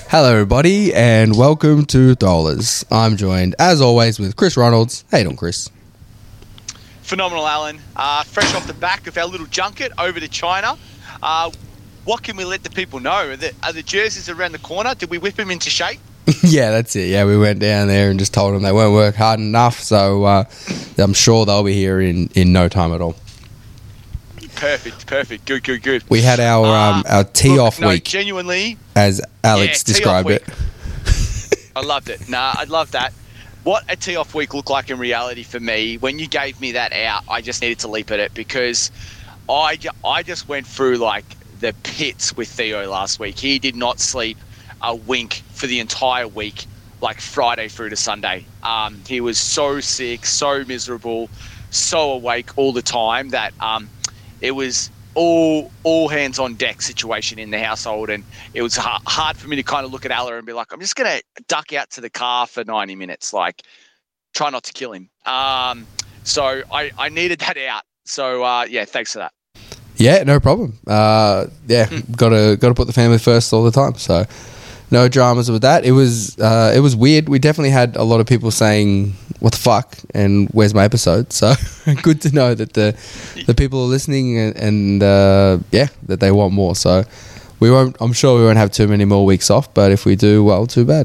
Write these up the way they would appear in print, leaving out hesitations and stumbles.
Hello, everybody, and welcome to Throwlers. I'm joined, as always, with Chris Reynolds. How you doing, Chris? Phenomenal, Alan. Fresh off the back of our little junket over to China. What can we let the people know? Are the jerseys around the corner? Did we whip them into shape? Yeah, that's it. Yeah, we went down there and just told them they weren't work hard enough, so I'm sure they'll be here in no time at all. Perfect. Good. We had our tee-off week, genuinely, as Alex described it. I loved it. I love that. What a tee-off week looked like in reality for me, when you gave me that out, I just needed to leap at it because I just went through like the pits with Theo last week. He did not sleep a wink for the entire week, like Friday through to Sunday. He was so sick, so miserable, so awake all the time that it was all hands on deck situation in the household, and it was hard for me to kind of look at Alla and be like, I'm just going to duck out to the car for 90 minutes, like try not to kill him. So I needed that out. So thanks for that. Yeah, no problem. Got to put the family first all the time. So no dramas with that. It was weird. We definitely had a lot of people saying, "What the fuck?" and "Where's my episode?" So good to know that the people are listening and that they want more. So I'm sure we won't have too many more weeks off. But if we do, well, too bad.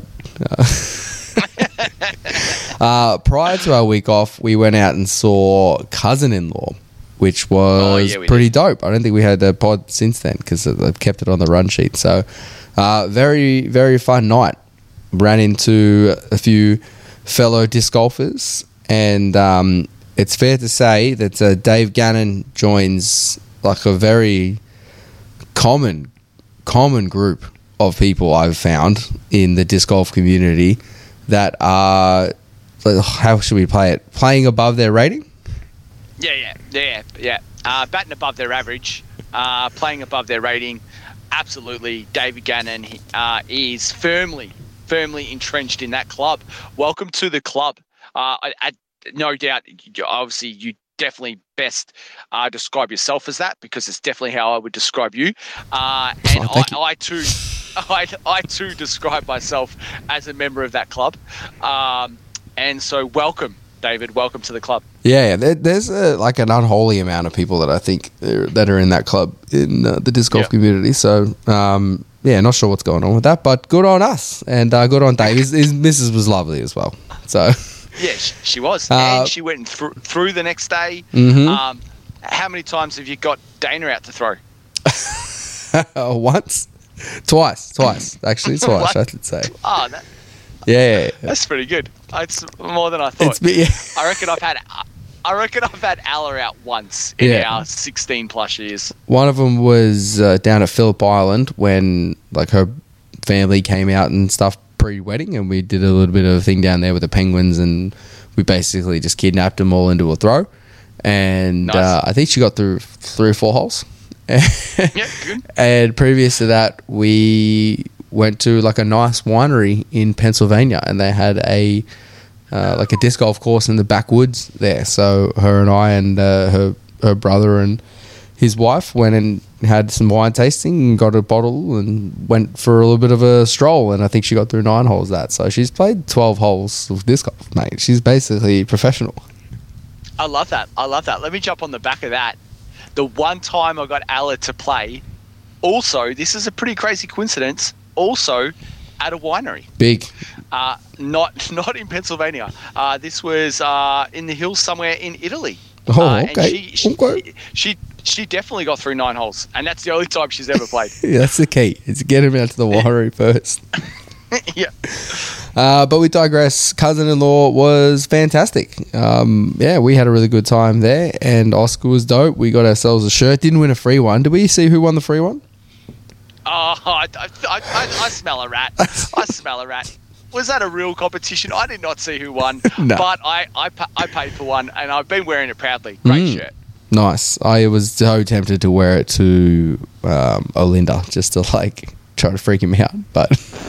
Prior to our week off, we went out and saw Cousin-in-Law, which was pretty dope. I don't think we had a pod since then because they've kept it on the run sheet. So very, very fun night. Ran into a few fellow disc golfers, and it's fair to say that Dave Gannon joins like a very common group of people I've found in the disc golf community that are, how should we play it? Playing above their rating? Yeah. Batting above their average, playing above their rating. Absolutely. David Gannon is firmly entrenched in that club. Welcome to the club. I no doubt, obviously, you definitely best describe yourself as that, because it's definitely how I would describe you. I too describe myself as a member of that club. And so welcome, David. Welcome to the club. Yeah, there's like an unholy amount of people that I think that are in that club in the disc golf community. So, not sure what's going on with that, but good on us and good on Dave. His missus was lovely as well. So, yeah, she was, and she went through the next day. Mm-hmm. How many times have you got Dana out to throw? Once, twice, actually twice. I should say. Oh, yeah. That's pretty good. It's more than I thought. I reckon I've had Alla out once in our 16 plus years. One of them was down at Phillip Island when like her family came out and stuff pre-wedding, and we did a little bit of a thing down there with the penguins, and we basically just kidnapped them all into a throw. And nice. I think she got through 3 or 4 holes. Yeah, good. And previous to that, we went to like a nice winery in Pennsylvania, and they had a disc golf course in the backwoods there. So her and I and her brother and his wife went and had some wine tasting and got a bottle and went for a little bit of a stroll, and I think she got through 9 holes that. So she's played 12 holes of disc golf, mate. She's basically professional. I love that. Let me jump on the back of that. The one time I got Alla to play, also, this is a pretty crazy coincidence, also at a winery. Big. Not in Pennsylvania. This was in the hills somewhere in Italy. Oh, okay. And she definitely got through 9 holes, and that's the only time she's ever played. Yeah, that's the key. It's get him out to the winery first. Yeah. But we digress. Cousin-in-Law was fantastic. We had a really good time there, and Oscar was dope. We got ourselves a shirt. Didn't win a free one. Did we see who won the free one? Oh, I smell a rat. Was that a real competition? I did not see who won, No. But I paid for one, and I've been wearing it proudly. Great shirt. Nice. I was so tempted to wear it to Olinda just to like try to freak him out, but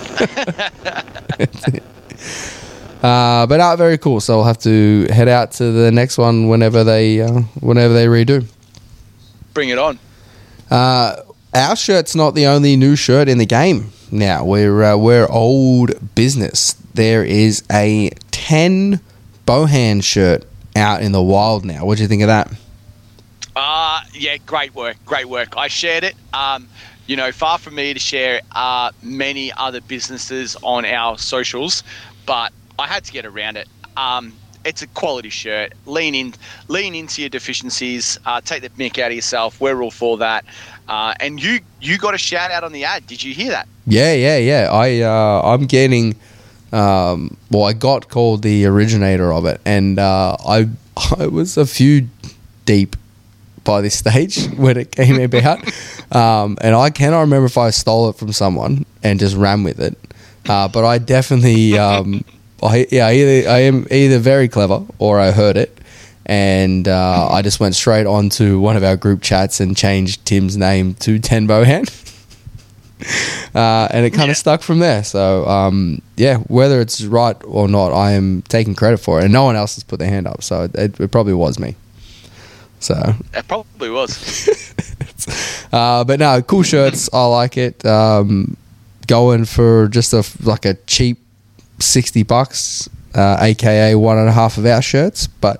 very cool. So I'll have to head out to the next one whenever they redo. Bring it on. our shirt's not the only new shirt in the game now. We're old business. There is a 10 Bohan shirt out in the wild now. What do you think of that? Yeah, great work. I shared it. Far from me to share many other businesses on our socials, but I had to get around it. It's a quality shirt. Lean into your deficiencies. Take the mick out of yourself. We're all for that. And you got a shout out on the ad. Did you hear that? Yeah. I'm getting. I got called the originator of it, and I was a few deep by this stage when it came about, and I cannot remember if I stole it from someone and just ran with it, but I definitely. I am either very clever or I heard it, and I just went straight onto one of our group chats and changed Tim's name to 10 Bohan, and it kind of stuck from there. So whether it's right or not, I am taking credit for it, and no one else has put their hand up, so it probably was me. So it probably was. But no, cool shirts. I like it. Going for just a cheap $60, aka 1.5 of our shirts, but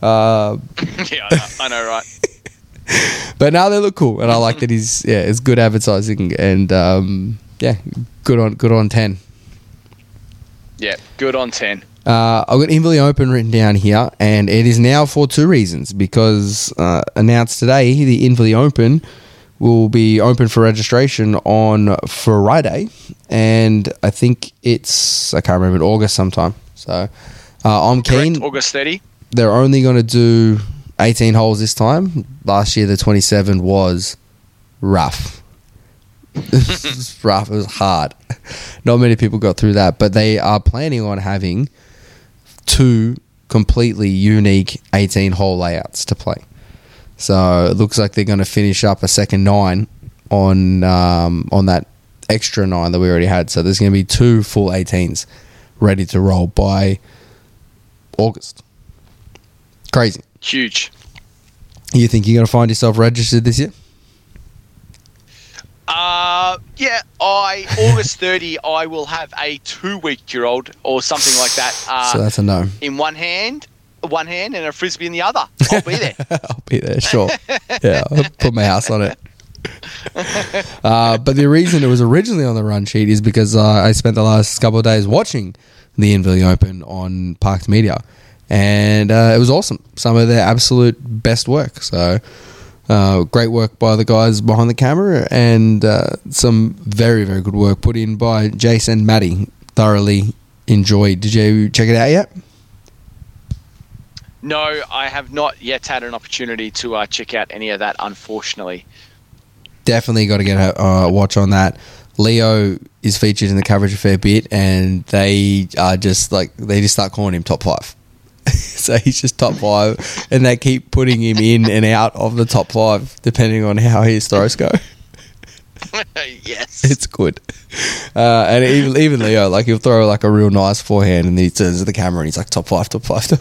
I know, right? But now they look cool, and I like that it's good advertising, and good on 10. Yeah, good on 10. I've got Inverleigh Open written down here, and it is now for two reasons. Because announced today, the Inverleigh Open will be open for registration on Friday, and I think I can't remember, in August sometime. So I'm keen. Correct, August 30. They're only going to do 18 holes this time. Last year, the 27 was rough. It was rough. It was hard. Not many people got through that, but they are planning on having 2 completely unique 18-hole layouts to play. So it looks like they're going to finish up a second 9 on that extra 9 that we already had. So there's going to be 2 full 18s ready to roll by August. Crazy. Huge. You think you're going to find yourself registered this year? August 30, I will have a 2-week-old or something like that. So that's a no. In one hand and a frisbee in the other. I'll be there. I'll be there, sure. Yeah, I'll put my house on it. But the reason it was originally on the run sheet is because I spent the last couple of days watching the Inverleigh Open on Parked Media, and it was awesome. Some of their absolute best work. So great work by the guys behind the camera, and some very, very good work put in by Jace and Maddie. Thoroughly enjoyed. Did you check it out yet? No, I have not yet had an opportunity to check out any of that, unfortunately. Definitely got to get a watch on that. Leo is featured in the coverage a fair bit, and they just start calling him top 5. So he's just top 5, and they keep putting him in and out of the top 5 depending on how his throws go. Yes, it's good. And even Leo, like, he'll throw like a real nice forehand, and he turns to the camera and he's like top 5.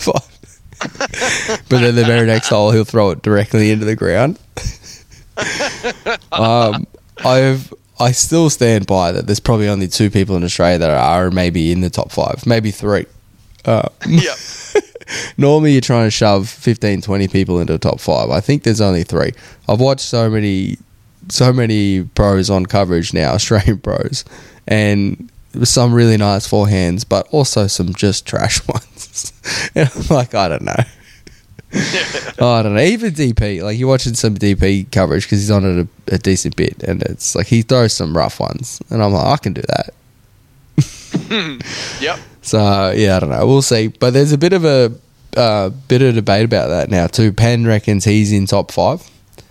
But then the very next hole, he'll throw it directly into the ground. I still stand by that. There's probably only 2 people in Australia that are maybe in the top 5, maybe 3. Yeah. Normally you're trying to shove 15, 20 people into the top 5. I think there's only 3. I've watched so many pros on coverage now, Australian pros, and some really nice forehands, but also some just trash ones. And I'm like, I don't know. I don't know. Even DP, like, you're watching some DP coverage because he's on it a decent bit, and it's like he throws some rough ones, and I'm like, I can do that. Yep. So yeah, I don't know. We'll see. But there's a bit of debate about that now too. Penn reckons he's in top 5,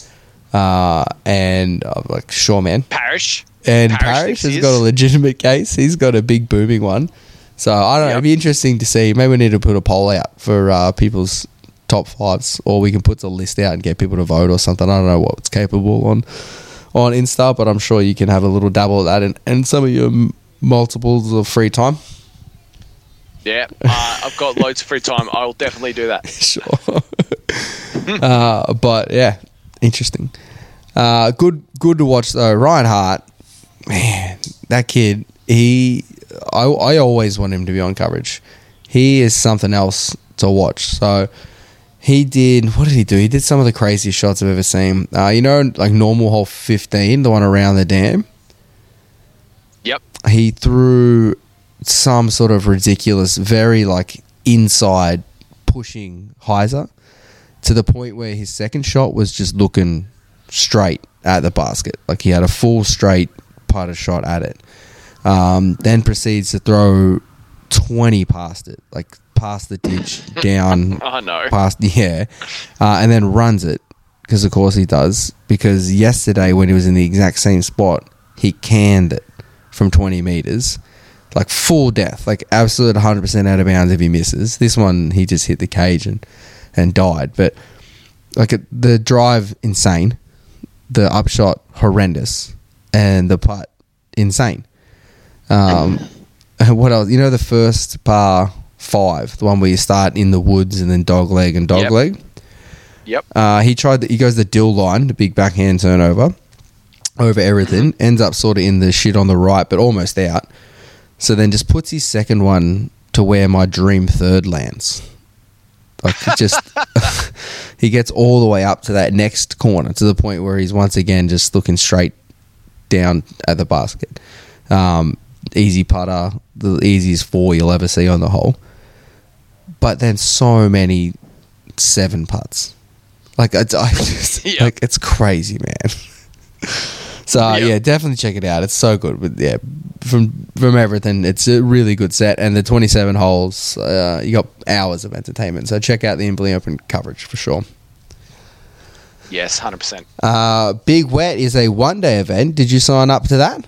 and I'm like, sure, man. Parrish has got a legitimate case. He's got a big booming one. So I don't know. It'd be interesting to see. Maybe we need to put a poll out for people's top 5s, or we can put the list out and get people to vote or something. I don't know what's capable on Insta, but I'm sure you can have a little dabble at that and some of your multiples of free time. Yeah, I've got loads of free time. I'll definitely do that. Sure. But yeah, interesting. Good to watch though. Ryan Hart, man, that kid. I always want him to be on coverage. He is something else to watch. So he did. What did he do? He did some of the craziest shots I've ever seen. Like normal hole 15, the one around the dam. Yep. He threw some sort of ridiculous, very like inside pushing hyzer to the point where his second shot was just looking straight at the basket. Like he had a full straight putter shot at it. Then proceeds to throw 20 past it, like past the ditch, down. Oh no! Past, yeah, and then runs it because of course he does. Because yesterday when he was in the exact same spot, he canned it from 20 meters, like full death, like absolute 100% out of bounds if he misses. This one he just hit the cage and died. But like the drive insane, the upshot horrendous, and the putt insane. What else? The first par 5, the one where you start in the woods and then dogleg and dogleg. Yep. He goes the dill line, the big backhand turnover over everything. Ends up sort of in the shit on the right, but almost out. So then just puts his second one to where my dream third lands. Like he gets all the way up to that next corner to the point where he's once again just looking straight down at the basket. Easy putter, the easiest 4 you'll ever see on the hole. But then so many 7 putts. Like it's crazy, man. So yeah, definitely check it out. It's so good. But yeah, from everything, it's a really good set. And the 27 holes, you got hours of entertainment. So check out the Imberley Open coverage for sure. Yes, 100%. Big Wet is a one-day event. Did you sign up to that?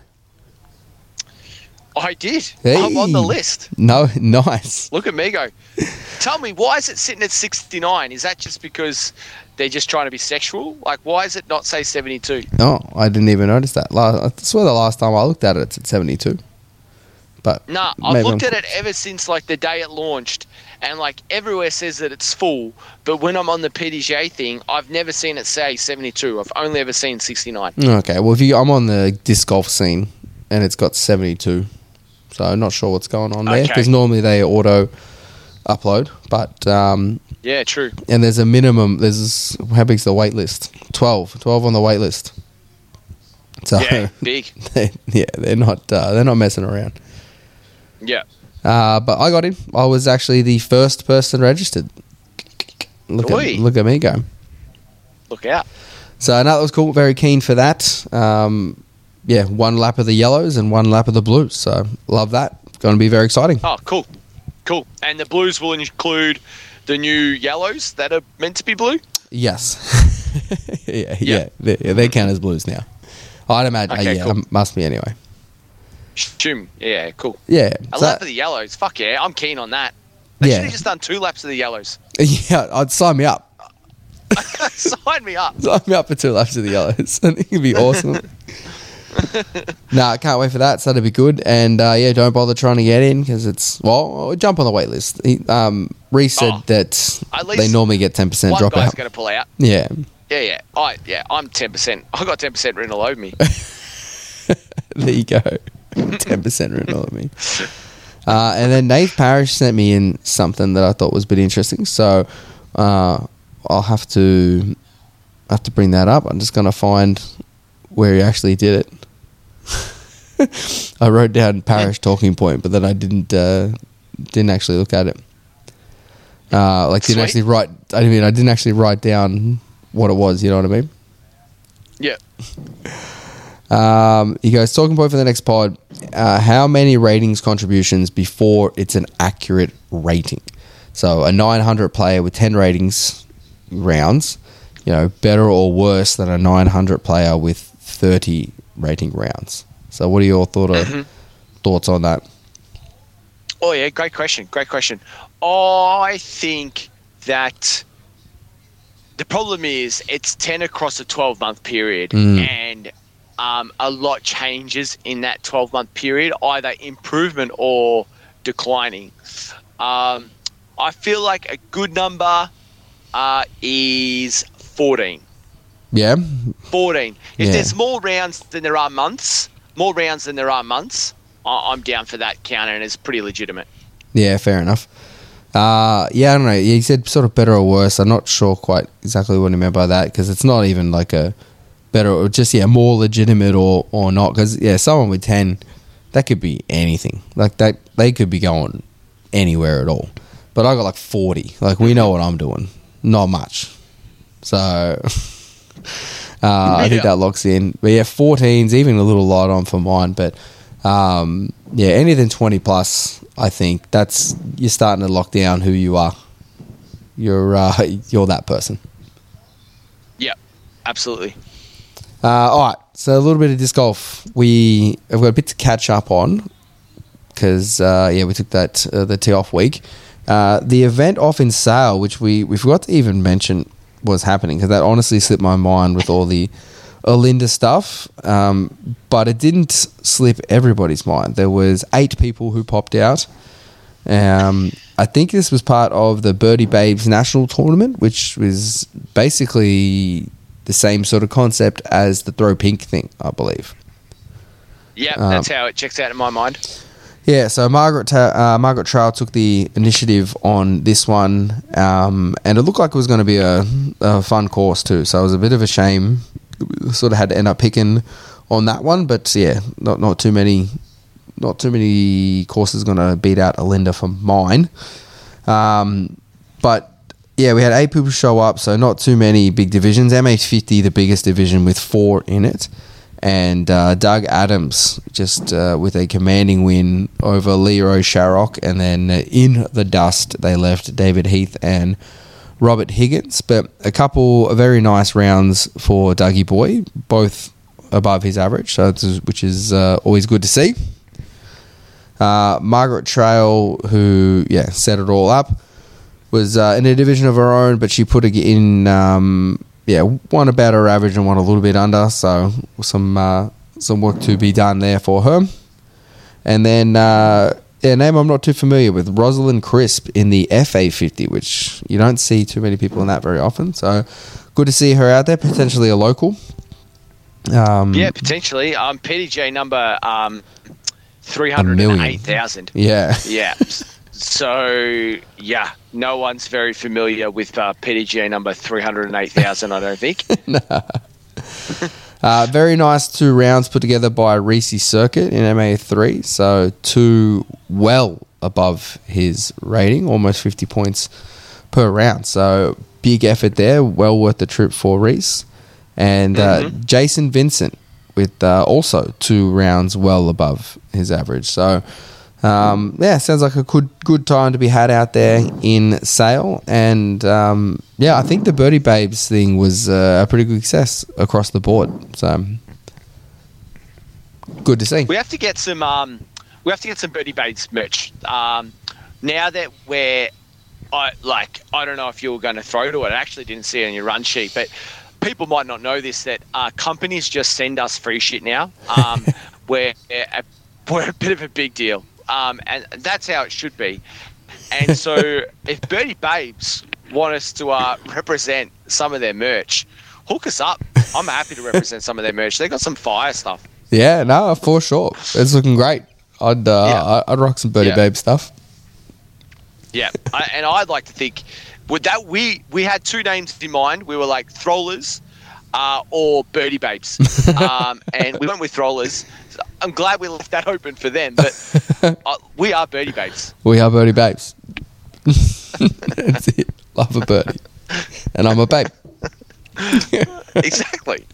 I did. Hey. I'm on the list. No, nice. Look at me go. Tell me, why is it sitting at 69? Is that just because they're just trying to be sexual? Like, why is it not, say, 72? Oh, I didn't even notice that. I swear the last time I looked at it, it's at 72. But nah, I've looked at it ever since, like, the day it launched, and, like, everywhere says that it's full, but when I'm on the PDGA thing, I've never seen it say 72. I've only ever seen 69. Okay, well, I'm on the disc golf scene, and it's got 72. So I'm not sure what's going on there, because normally they auto upload, but yeah, true. And there's a minimum. How big's the wait list? 12 on the wait list. So yeah, big. They're not messing around. Yeah. But I got in. I was actually the first person registered. Look at me go. Look out. So that was cool. Very keen for that. Yeah, 1 lap of the yellows and 1 lap of the blues. So love that. Going to be very exciting. Oh, cool. And the blues will include the new yellows that are meant to be blue? Yes. yeah. They count as blues now. I'd imagine. Okay, cool. Must be anyway. Yeah, cool. Yeah. A lap of the yellows. Fuck yeah, I'm keen on that. They should have just done 2 laps of the yellows. Yeah, I'd sign me up. Sign me up. Sign me up for 2 laps of the yellows. I think it'd be awesome. I can't wait for that. So that'd be good. And don't bother trying to get in because jump on the wait list. Reece said that they normally get 10% dropout. One guy's going to pull out. Yeah. I'm 10%. I got 10% written all over me. There you go. 10% written all over me. And then Nate Parrish sent me in something that I thought was a bit interesting. So I'll have to bring that up. I'm just going to find where he actually did it. I wrote down Parrish talking point, but then I didn't actually look at it. I didn't actually write down what it was. You know what I mean? Yeah. He goes, talking point for the next pod. How many ratings contributions before it's an accurate rating? So a 900 player with 10 ratings rounds, better or worse than a 900 player with 30 rating rounds. So what are your thoughts on that? Oh yeah, great question. I think that the problem is it's 10 across a 12-month period, and a lot changes in that 12-month period, either improvement or declining. I feel like a good number is 14. Yeah. 14. If there's more rounds than there are months, I'm down for that counter, and it's pretty legitimate. Yeah, fair enough. I don't know. He said sort of better or worse. I'm not sure quite exactly what he meant by that, because it's not even like a better or just, more legitimate or not. Because, someone with 10, that could be anything. Like, that they could be going anywhere at all. But I got like 40. Like, we know what I'm doing. Not much. So, I think that locks in. But 14's even a little light on for mine. But, anything 20 plus, I think you're starting to lock down who you are. You're that person. Yeah, absolutely. All right, so a little bit of disc golf. We have got a bit to catch up on because, we took the tee off week. The event off in Sale, which we forgot to even mention was happening, because that honestly slipped my mind with all the Olinda stuff, but it didn't slip everybody's mind. There was 8 people who popped out. I think this was part of the Birdie Babes National Tournament, which was basically the same sort of concept as the Throw Pink thing, I believe. Yeah, that's how it checks out in my mind. Yeah, so Margaret Trail took the initiative on this one, and it looked like it was going to be a fun course too. So it was a bit of a shame. Sort of had to end up picking on that one, but not too many courses going to beat out Olinda for mine. But we had 8 people show up, so not too many big divisions. MA50, the biggest division with 4 in it. And Doug Adams just with a commanding win over Leo Sharrock. And then in the dust, they left David Heath and Robert Higgins. But a couple of very nice rounds for Dougie Boy, both above his average, which is always good to see. Margaret Trail, who set it all up, was in a division of her own, but she put it in... one about her average and one a little bit under, so some work to be done there for her. And then a name I'm not too familiar with, Rosalind Crisp in the FA50, which you don't see too many people in that very often. So good to see her out there, potentially a local. Potentially. PDJ number 308,000. Yeah. Yeah. So, no one's very familiar with PDGA number 308,000, I don't think. No. Very nice 2 rounds put together by Reese Circuit in MA3. So 2 well above his rating, almost 50 points per round. So big effort there, well worth the trip for Reese. And Jason Vincent with also 2 rounds well above his average. So... sounds like a good time to be had out there in Sale. And, I think the Birdie Babes thing was a pretty good success across the board. So, good to see. We have to get some Birdie Babes merch. Now that I don't know if you were going to throw to it. I actually didn't see it on your run sheet, but people might not know this, that companies just send us free shit now. We're a bit of a big deal. And that's how it should be. And so if Birdie Babes want us to represent some of their merch, hook us up. I'm happy to represent some of their merch. They got some fire stuff. Yeah, no, for sure. It's looking great. I'd rock some Birdie Babe stuff. Yeah, and I'd like to think with that we had 2 names in mind. We were like Throwlers or Birdie Babes, and we went with Throwlers. I'm glad we left that open for them, but we are Birdie Babes. We are Birdie Babes. That's it. Love a birdie. And I'm a babe. Exactly.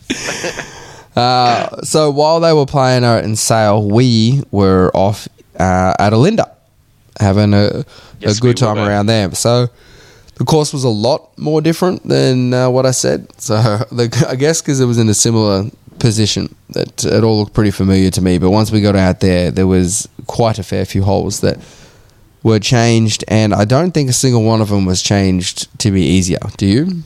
So while they were playing out in Sale, we were off at Olinda, having a good time around there. So the course was a lot more different than what I said. So I guess because it was in a similar position that it all looked pretty familiar to me. But once we got out there was quite a fair few holes that were changed, and I don't think a single one of them was changed to be easier. Do you?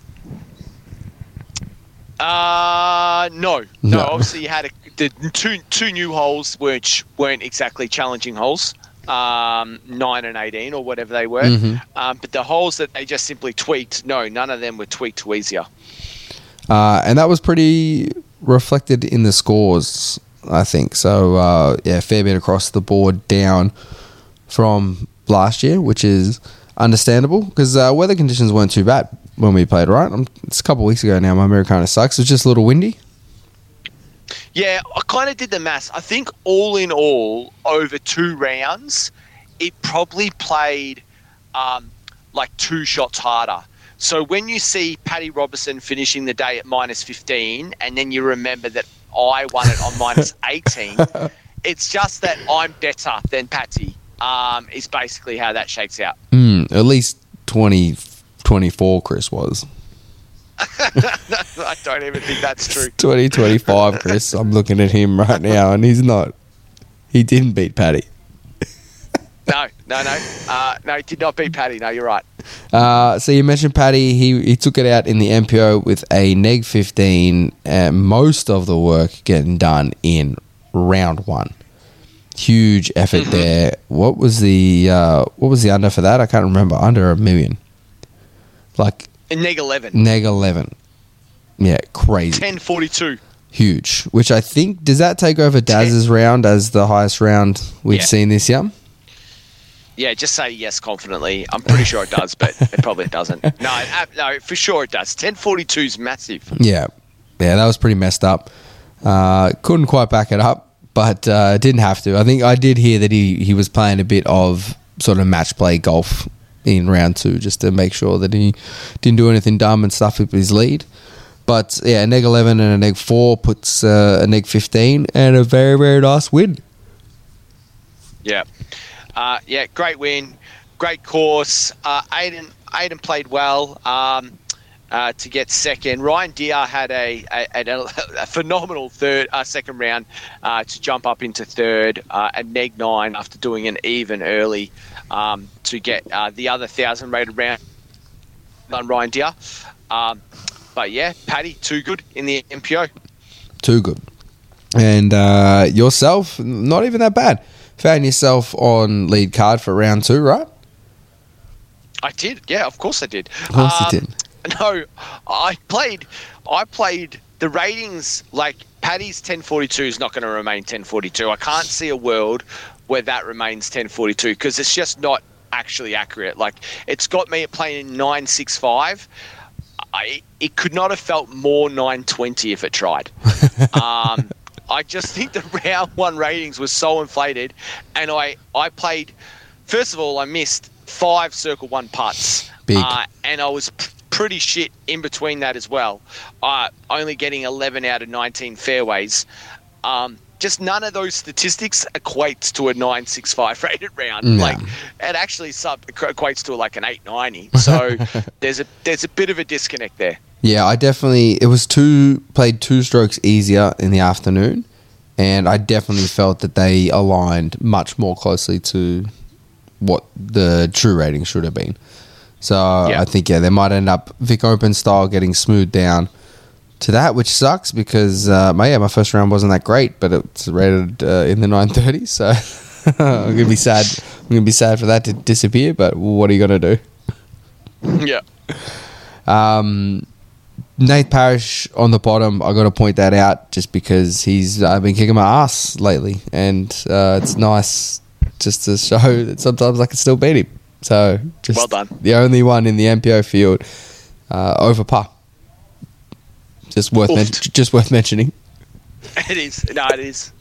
No. Obviously, you had the two new holes which weren't exactly challenging holes, 9 and 18 or whatever they were. But the holes that they just simply tweaked, none of them were tweaked to easier. And that was pretty reflected in the scores, I think. So, fair bit across the board down from last year, which is understandable because weather conditions weren't too bad when we played, right? It's a couple of weeks ago now. My memory kind of sucks. It was just a little windy. Yeah, I kind of did the maths. I think all in all, over 2 rounds, it probably played like 2 shots harder. So when you see Paddy Robertson finishing the day at -15 and then you remember that I won it on -18, it's just that I'm better than Patty, is basically how that shakes out. At least 2024 Chris was. No, I don't even think that's true. 2025 Chris. I'm looking at him right now and he's not. He didn't beat Paddy. No, he did not beat Paddy. No, you're right. So you mentioned Paddy. He took it out in the MPO with a -15, and most of the work getting done in round 1. Huge effort there. What was the under for that? I can't remember. Under $1 million. Like neg 11. Neg 11. Yeah, crazy. 10.42. Huge. Which I think, does that take over Daz's round as the highest round we've seen this year? Yeah, just say yes confidently. I'm pretty sure it does, but it probably doesn't. No, for sure it does. 10.42 is massive. Yeah, that was pretty messed up. Couldn't quite back it up, but didn't have to. I think I did hear that he was playing a bit of sort of match play golf in round 2 just to make sure that he didn't do anything dumb and stuff with his lead. But yeah, a neg 11 and a neg 4 puts a neg 15 and a very, very nice win. Yeah. Great win, great course. Aiden played well to get second. Ryan Deere had a phenomenal second round to jump up into third at neg 9 after doing an even early to get the other 1,000 rated round on Ryan Deere. But yeah, Paddy, too good in the MPO. Too good. And yourself, not even that bad. Found yourself on lead card for round 2, right? I did. Yeah, of course I did. Of course you did. No, I played the ratings, like Paddy's 10.42 is not going to remain 10.42. I can't see a world where that remains 10.42 because it's just not actually accurate. Like, it's got me playing 9.65. It could not have felt more 9.20 if it tried. I just think the round 1 ratings were so inflated, and I played. First of all, I missed 5 circle 1 putts, and I was pretty shit in between that as well. Only getting 11 out of 19 fairways. Just none of those statistics equates to a 9.65 rated round. No. Like, it actually equates to like an 8.90. So there's a bit of a disconnect there. Yeah, it was played 2 strokes easier in the afternoon, and I definitely felt that they aligned much more closely to what the true rating should have been. So I think, they might end up Vic Open style getting smoothed down to that, which sucks because my first round wasn't that great, but it's rated in the 930s, so I'm gonna be sad. I'm gonna be sad for that to disappear. But what are you gonna do? Yeah. Nate Parrish on the bottom. I got to point that out just because I've been kicking my ass lately, and it's nice just to show that sometimes I can still beat him. So just well done. The only one in the MPO field over par. Just worth mentioning. It is. No, it is.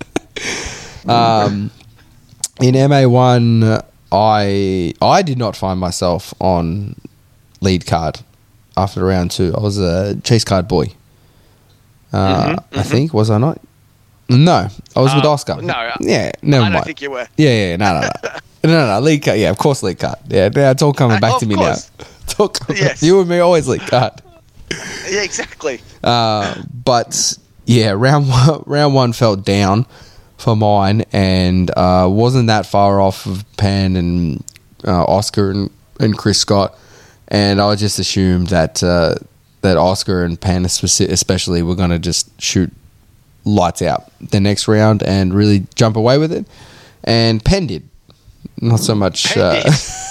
In MA1, I did not find myself on lead card after round 2. I was a chase card boy. I think, was I not? No, I was with Oscar. No. Yeah, never mind. I don't think you were. Yeah, no. No, lead card. Yeah, of course lead card. Yeah, it's all coming back to me course. now. It's all Yes. You and me always lead card. Yeah, exactly. But yeah, round 1 felt down for mine, and wasn't that far off of Pan and Oscar and Chris Scott, and I just assumed that Oscar and Pan especially were going to just shoot lights out the next round and really jump away with it, and Penn did. Not so much.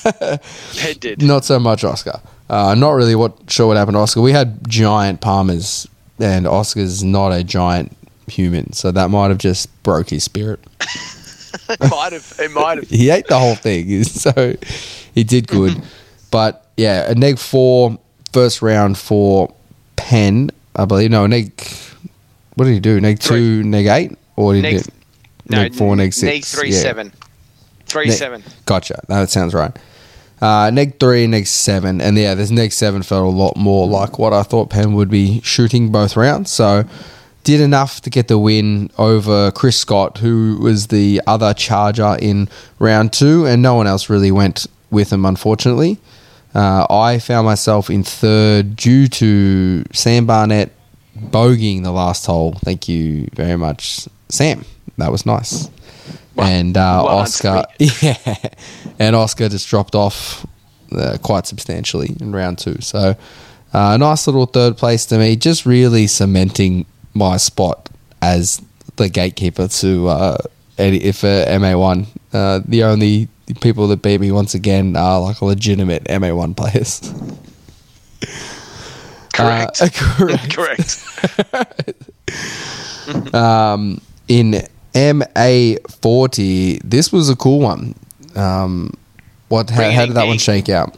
Head did. Not so much Oscar. Not really sure what happened to Oscar. We had giant Palmers, and Oscar's not a giant human, so that might have just broke his spirit. It might have. He ate the whole thing, so he did good. But yeah, a neg 4 first round for Penn, I believe. No, what did he do? Neg 2, neg 8? Or did he do neg 4, neg 6? Neg 3, 7. 3, 7. Gotcha. No, that sounds right. Neg 3, neg 7. And yeah, this neg 7 felt a lot more like what I thought Penn would be shooting both rounds. So did enough to get the win over Chris Scott, who was the other charger in round 2, and no one else really went with him, unfortunately. I found myself in third due to Sam Barnett bogeying the last hole. Thank you very much, Sam. That was nice. Well, and Oscar, and Oscar just dropped off quite substantially in round 2. So nice little third place to me, just really cementing my spot as the gatekeeper to for MA1. The only people that beat me once again are like legitimate MA1 players. Correct. Correct. In MA40, this was a cool one. How did that one shake out?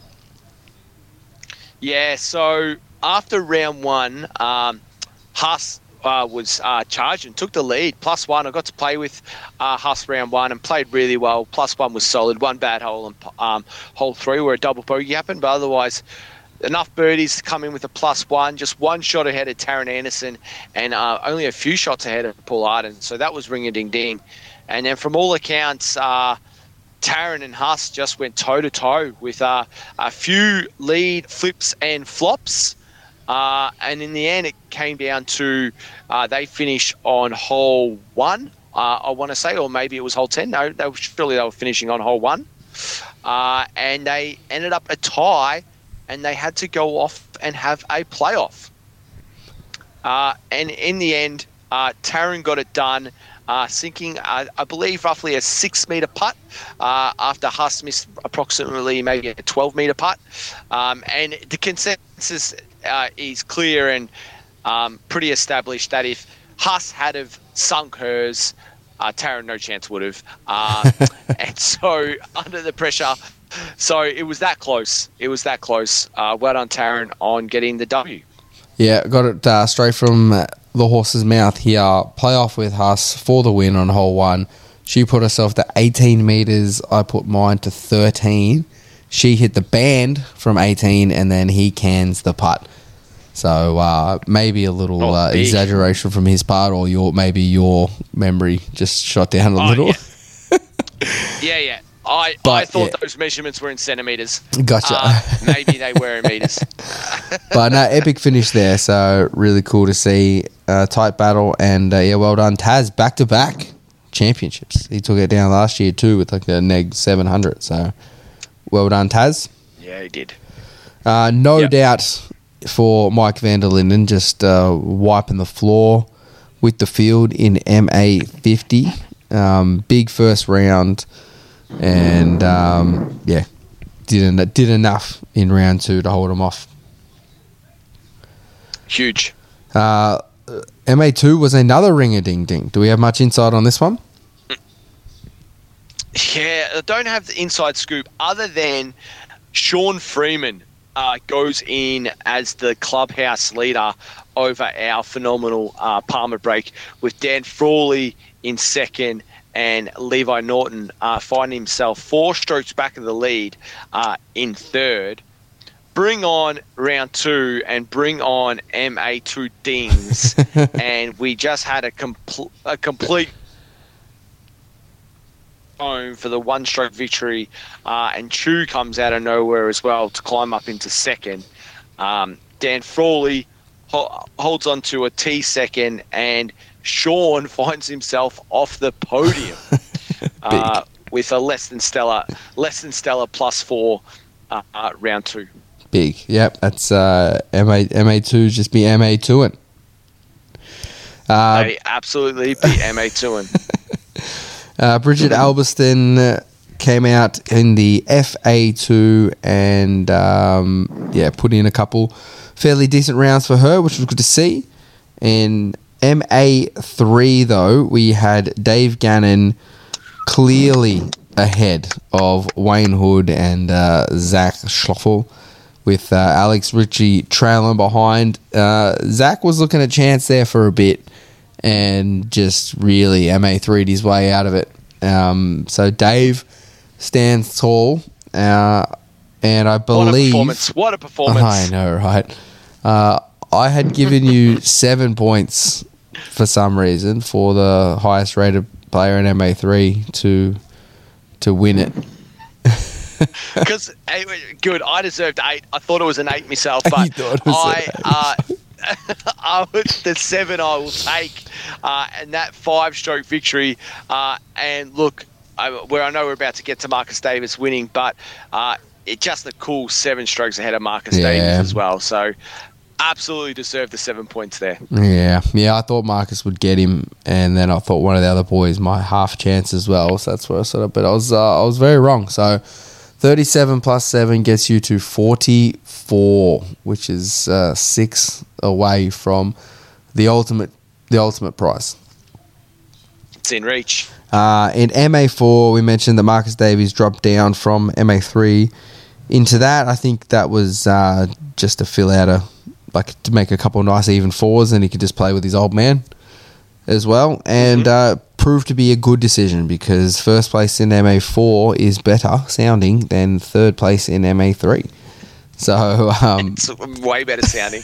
Yeah, so after round 1, Huss was charged and took the lead. +1. I got to play with Huss round 1 and played really well. +1 was solid. One bad hole and hole 3 where a double bogey happened, but otherwise enough birdies to come in with a +1. Just one shot ahead of Taryn Anderson and only a few shots ahead of Paul Arden. So that was ring-a-ding-ding. And then from all accounts, Taryn and Huss just went toe-to-toe with a few lead flips and flops. And in the end, it came down to they finished on hole 1, I want to say, or maybe it was hole 10. No, surely they were finishing on hole 1. And they ended up a tie, and they had to go off and have a playoff. And in the end, Taryn got it done, sinking, I believe, roughly a 6-metre putt after Huss missed approximately maybe a 12-metre putt. And the consensus is clear and pretty established that if Huss had have sunk hers, Taryn no chance would have. And so under the pressure, so it was that close. Well done, Taryn, on getting the W. Yeah, got it straight from the horse's mouth here. Playoff with Huss for the win on hole 1. She put herself to 18 metres. I put mine to 13. She hit the band from 18, and then he cans the putt. So maybe a little exaggeration from his part, or maybe your memory just shot down a little. Yeah. I thought those measurements were in centimetres. Gotcha. Maybe they were in metres. But no, epic finish there. So really cool to see. Tight battle. And well done. Taz, back-to-back championships. He took it down last year too with like a neg 700. So well done, Taz. Yeah, he did. No doubt for Mike van der Linden, just wiping the floor with the field in MA50. Big first round. And did enough in round 2 to hold him off. Huge. MA2 was another ring-a-ding-ding. Do we have much insight on this one? Yeah, I don't have the inside scoop other than Sean Freeman goes in as the clubhouse leader over our phenomenal Palmer break, with Dan Frawley in second and Levi Norton finding himself 4 strokes back of the lead in third. Bring on round 2 and bring on MA2 dings. And we just had a complete home for the 1-stroke victory. And Chu comes out of nowhere as well to climb up into second. Dan Frawley holds on to a T second, and Sean finds himself off the podium with a less than stellar +4 round 2. Big, yep. That's MA2 just be MA2ing. They absolutely be MA2ing. Bridget Albiston came out in the FA2 and put in a couple fairly decent rounds for her, which was good to see. In MA3 though, we had Dave Gannon clearly ahead of Wayne Hood and Zach Schloffel, with Alex Ritchie trailing behind. Zach was looking a chance there for a bit and just really MA3'd his way out of it. So Dave stands tall, and I believe... What a performance. I know, right? I had given you 7 points for some reason for the highest rated player in MA3 to win it. Because, good, I deserved 8. I thought it was an 8 myself, but the 7 I will take, and that 5-stroke victory. And look, where I know we're about to get to Marcus Davis winning, but it's just a cool 7 strokes ahead of Marcus Davis as well. So absolutely deserved the 7 points there. Yeah. I thought Marcus would get him, and then I thought one of the other boys might half chance as well. So that's where I sort of, but I was very wrong. So 37 plus 7 gets you to 44, which is 6 away from the ultimate prize. It's in reach. In MA4, we mentioned that Marcus Davies dropped down from MA3 into that. I think that was just to fill out to make a couple of nice even 4s, and he could just play with his old man as well, and proved to be a good decision, because first place in MA4 is better sounding than third place in MA3. So it's way better sounding.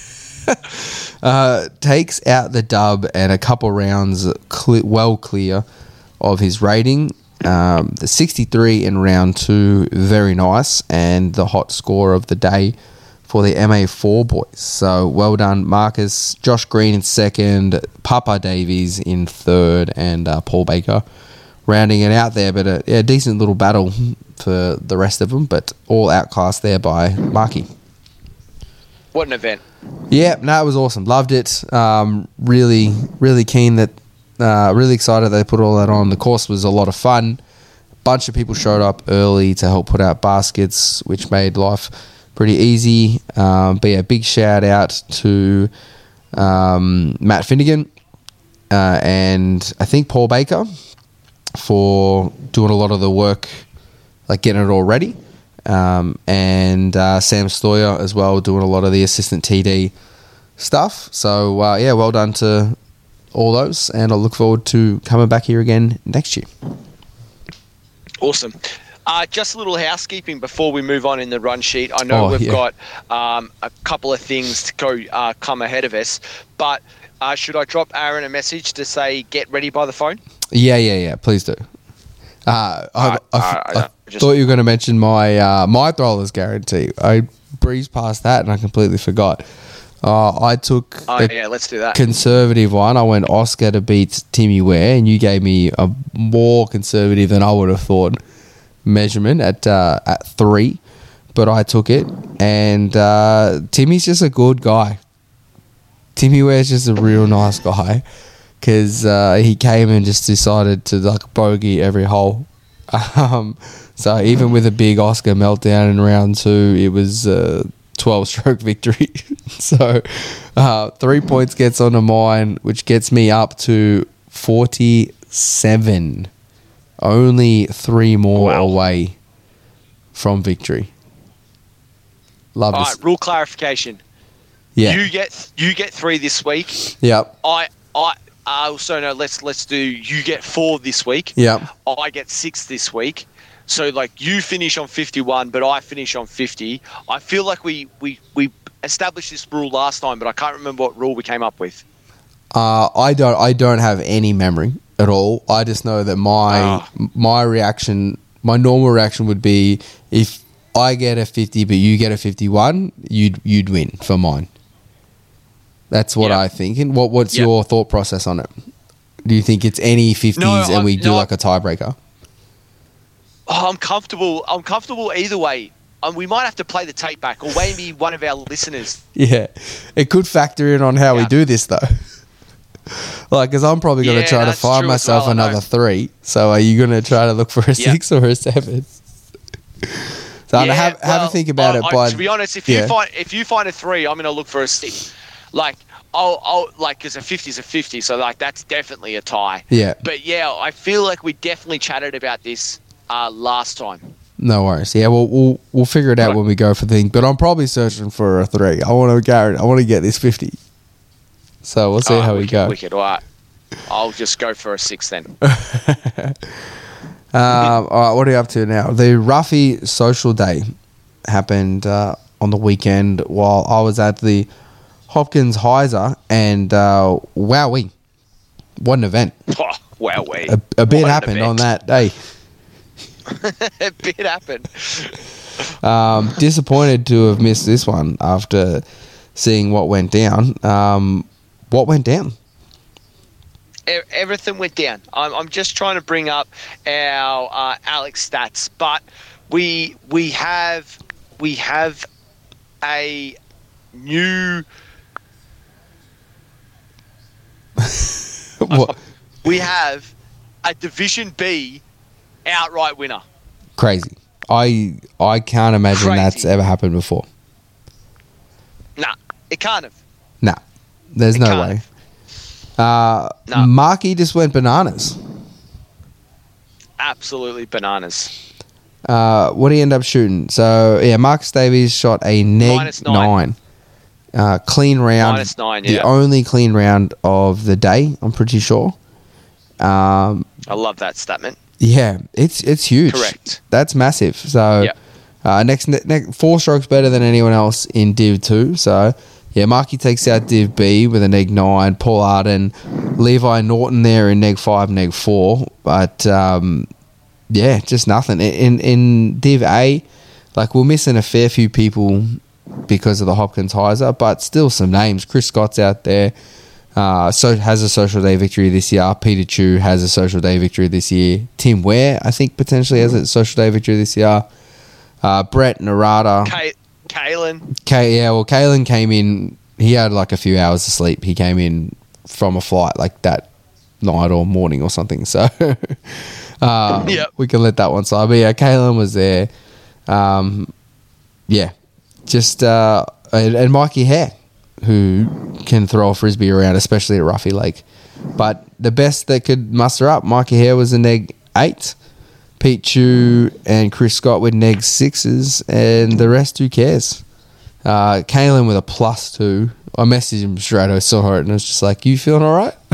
Takes out the dub and a couple rounds well clear of his rating. The 63 in round 2, very nice, and the hot score of the day for the MA4 boys. So well done, Marcus. Josh Green in second, Papa Davies in third, and Paul Baker rounding it out there. But a decent little battle for the rest of them, but all outclassed there by Marky. What an event. Yeah, no, it was awesome. Loved it. Really, really keen that, really excited they put all that on. The course was a lot of fun. Bunch of people showed up early to help put out baskets, which made life pretty easy. But yeah, big shout out to Matt Finnegan and I think Paul Baker for doing a lot of the work, like getting it all ready. And Sam Stoyer as well, doing a lot of the assistant TD stuff. So well done to all those, and I look forward to coming back here again next year. Awesome. Just a little housekeeping before we move on in the run sheet. I know we've got a couple of things to go come ahead of us, but should I drop Aaron a message to say get ready by the phone? Yeah. Please do. I thought you were going to mention my throwers guarantee. I breezed past that and I completely forgot. I took let's do that. Conservative one. I went Oscar to beat Timmy Ware, and you gave me a more conservative than I would have thought measurement at 3, but I took it, and Timmy's just a good guy. Timmy Ware's just a real nice guy, because he came and just decided to bogey every hole. So even with a big Oscar meltdown in round 2, it was 12-stroke victory. So 3 points gets onto mine, which gets me up to 47. Only 3 more away from victory. Love this. All right, rule clarification. Yeah. You get 3 this week. Yep. I also no. Let's do. You get 4 this week. Yep. I get 6 this week. So you finish on 51, but I finish on 50. I feel like we established this rule last time, but I can't remember what rule we came up with. I don't have any memory at all. I just know that my reaction, my normal reaction would be, if I get a 50 but you get a 51, you'd win for mine. That's what I think. And what's your thought process on it? Do you think it's any 50s and we do a tiebreaker? Oh, I'm comfortable either way. We might have to play the tape back, or maybe one of our listeners. Yeah, it could factor in on how we do this, though. Like, because I'm probably going to try to find myself another 3. So are you going to try to look for a 6 or a 7? So have a think about it. To be honest, if you find a 3, I'm going to look for a 6. Like, I'll because a 50 is a 50, so like that's definitely a tie. Yeah. But yeah, I feel like we definitely chatted about this last time. No worries. Yeah, we'll figure it out when we go for the thing. But I'm probably searching for a 3. I want to get this 50. So we'll see how we go. Wicked. All right. I'll just go for a 6 then. All right, what are you up to now? The Ruffy Social Day happened on the weekend while I was at the Hopkins Heiser, and wowee, what an event. Oh, wowee. A bit happened on that day. A bit happened. Disappointed to have missed this one after seeing what went down. What went down? Everything went down. I'm just trying to bring up our Alex stats, but we have a new. What? We have a Division B outright winner. Crazy. I can't imagine that's ever happened before. Nah, it can't have. Nah, there's no way. Marky just went bananas. Absolutely bananas. What did he end up shooting? So, yeah, Marcus Davies shot a -9. Clean round. -9, The only clean round of the day, I'm pretty sure. I love that statement. Yeah, it's huge. Correct. That's massive. So, next 4 strokes better than anyone else in Div 2. So, yeah, Marky takes out Div B with a -9. Paul Arden, Levi Norton there in -5, -4. But, yeah, just nothing. In Div A, like, we're missing a fair few people because of the Hopkins Heiser, but still some names. Chris Scott's out there. So has a Social Day victory this year. Peter Chu has a Social Day victory this year. Tim Ware, I think, potentially has a Social Day victory this year. Brett Narada. Kalen. Kalen came in. He had like a few hours of sleep. He came in from a flight like that night or morning or something. So we can let that one slide. But yeah, Kalen was there. And Mikey Hare, who can throw a frisbee around, especially at Ruffy Lake. But the best that could muster up, Mikey Hare was a -8. Pete Chu and Chris Scott with -6s, and the rest, who cares? Kalen with a +2. I messaged him straight. I saw it, and I was just like, "You feeling all right?"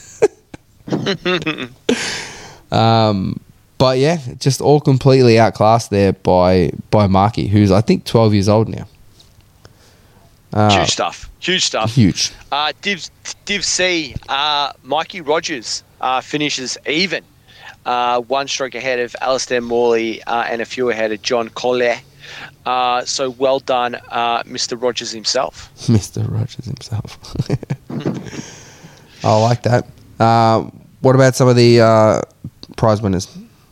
But yeah, just all completely outclassed there by Marky, who's I think 12 years old now. Huge stuff. Huge. Div C, Mikey Rogers finishes even. 1 stroke ahead of Alistair Morley and a few ahead of John Collier. So well done, Mr. Rogers himself. Mr. Rogers himself. I like that. What about some of the prize winners?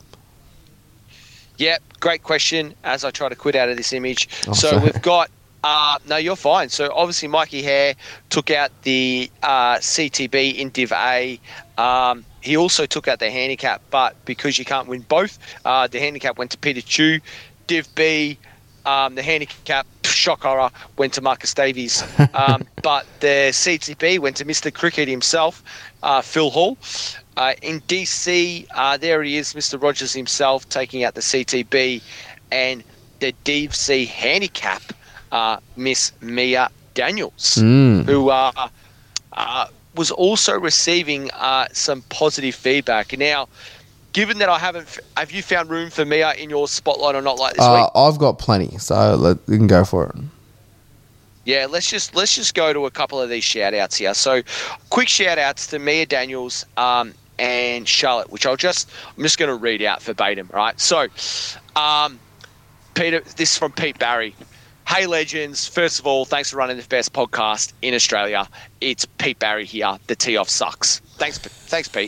Yeah, great question, as I try to quit out of this image. Sorry. We've got... no, you're fine. So obviously Mikey Hare took out the CTB in Div A. He also took out the handicap, but because you can't win both, the handicap went to Peter Chu. Div B, the handicap, shock horror, went to Marcus Davies. But the CTB went to Mr. Cricket himself, Phil Hall. In DC, there he is, Mr. Rogers himself, taking out the CTB. And the Div C handicap, Miss Mia Daniels, who was also receiving some positive feedback. Now, given that have you found room for Mia in your spotlight or not like this week? I've got plenty, so we can go for it. Yeah, let's just go to a couple of these shout-outs here. So, quick shout-outs to Mia Daniels and Charlotte, which I'm just going to read out verbatim, right? So, Peter, this is from Pete Barry. Hey, legends. First of all, thanks for running the best podcast in Australia. It's Pete Barry here. The tee-off sucks. Thanks, Pete.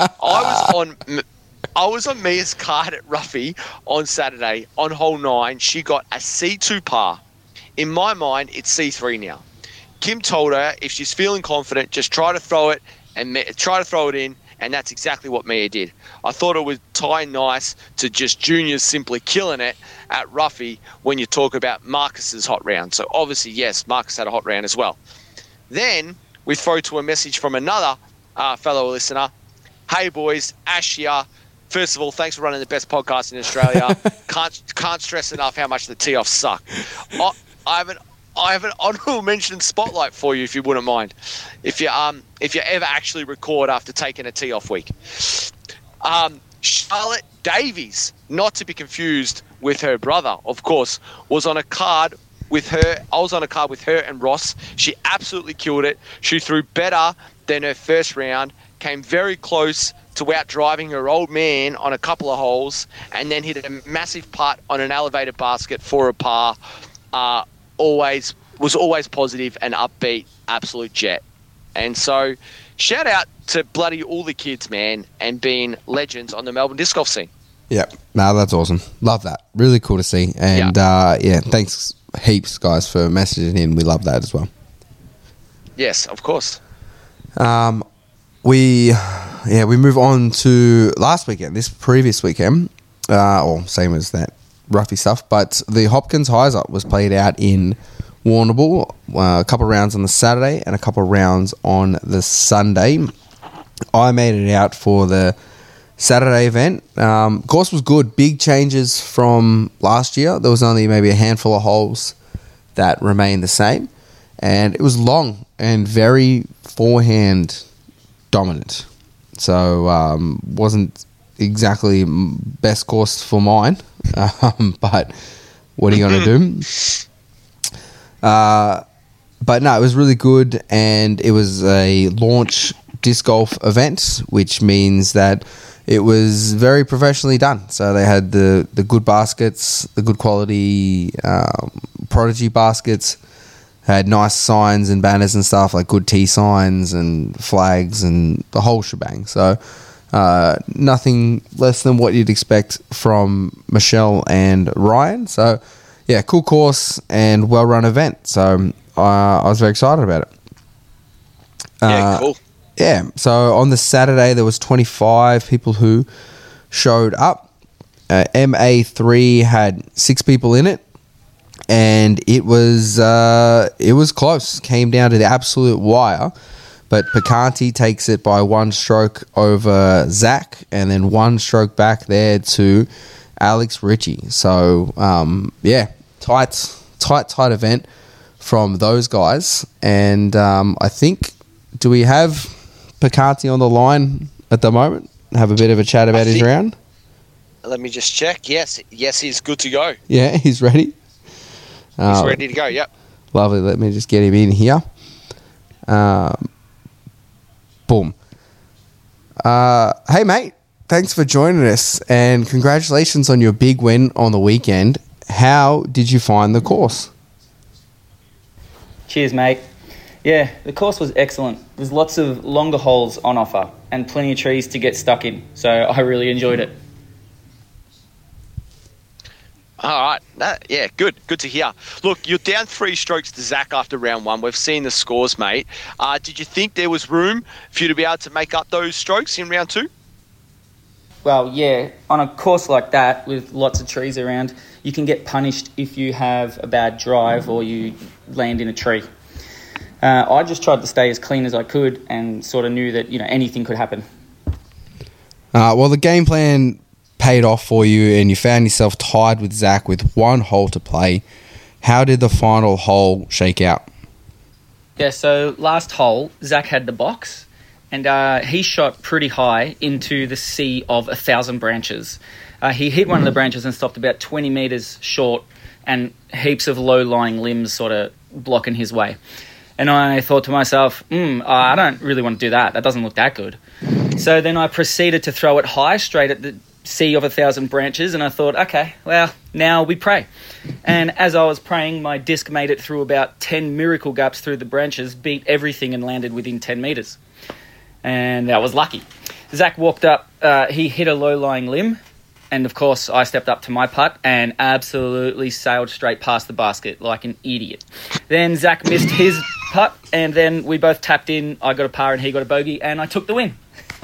I was on Mia's card at Ruffy on Saturday on hole 9. She got a C2 par. In my mind, it's C3 now. Kim told her if she's feeling confident, just try to throw it and try to throw it in, and that's exactly what Mia did. I thought it would tie nice to just juniors simply killing it at Ruffy when you talk about Marcus's hot round. So obviously, yes, Marcus had a hot round as well. Then we throw to a message from another fellow listener. Hey boys, Ash here. First of all, thanks for running the best podcast in Australia. Can't stress enough how much the tee-offs suck. I have an honourable mention spotlight for you, if you wouldn't mind. If you ever actually record after taking a tee-off week. Charlotte Davies, not to be confused with her brother, of course, was on a card with her. I was on a card with her and Ross. She absolutely killed it. She threw better than her first round, came very close to out-driving her old man on a couple of holes, and then hit a massive putt on an elevated basket for a par. Was always positive and upbeat, absolute jet. And so, shout out to bloody all the kids, man, and being legends on the Melbourne disc golf scene. Yeah, no, that's awesome. Love that. Really cool to see. And thanks heaps, guys, for messaging in. We love that as well. Yes, of course. We move on to last weekend, this previous weekend, or same as that Ruffy stuff, but the Hopkins Heiser was played out in Warrnambool, a couple of rounds on the Saturday and a couple of rounds on the Sunday. I made it out for the Saturday event. Course was good. Big changes from last year. There was only maybe a handful of holes that remained the same, and it was long and very forehand dominant. So wasn't exactly best course for mine, but what are you going to do? But no, it was really good, and it was a launch disc golf event, which means that it was very professionally done. So they had the good baskets, the good quality Prodigy baskets, had nice signs and banners and stuff, like good tee signs and flags and the whole shebang. So nothing less than what you'd expect from Michelle and Ryan. So yeah, cool course and well-run event. So I was very excited about it. Yeah, cool. Yeah, so on the Saturday there was 25 people who showed up. MA3 had 6 people in it, and it was close. Came down to the absolute wire, but Picanti takes it by 1 stroke over Zach, and then 1 stroke back there to Alex Ritchie. So tight event from those guys. And I think, do we have Picanti on the line at the moment? Have a bit of a chat about his round? Let me just check. Yes, he's good to go. Yeah, he's ready. He's ready to go, yep. Lovely. Let me just get him in here. Boom. Hey, mate. Thanks for joining us, and congratulations on your big win on the weekend. How did you find the course? Cheers, mate. Yeah, the course was excellent. There's lots of longer holes on offer and plenty of trees to get stuck in, so I really enjoyed it. All right. Good to hear. Look, you're down 3 strokes to Zach after round 1. We've seen the scores, mate. Did you think there was room for you to be able to make up those strokes in round 2? Well, yeah, on a course like that with lots of trees around, you can get punished if you have a bad drive or you land in a tree. I just tried to stay as clean as I could and sort of knew that, anything could happen. Well, the game plan paid off for you, and you found yourself tied with Zach with 1 hole to play. How did the final hole shake out? Yeah, so last hole, Zach had the box, and he shot pretty high into the sea of 1,000 branches. He hit one of the branches and stopped about 20 metres short, and heaps of low-lying limbs sort of blocking his way. And I thought to myself, I don't really want to do that. That doesn't look that good. So then I proceeded to throw it high, straight at the sea of 1,000 branches, and I thought, okay, well, now we pray. And as I was praying, my disc made it through about 10 miracle gaps through the branches, beat everything and landed within 10 metres. And that was lucky. Zach walked up, he hit a low-lying limb, and of course I stepped up to my putt and absolutely sailed straight past the basket like an idiot. Then Zach missed his putt, and then we both tapped in. I got a par and he got a bogey, and I took the win.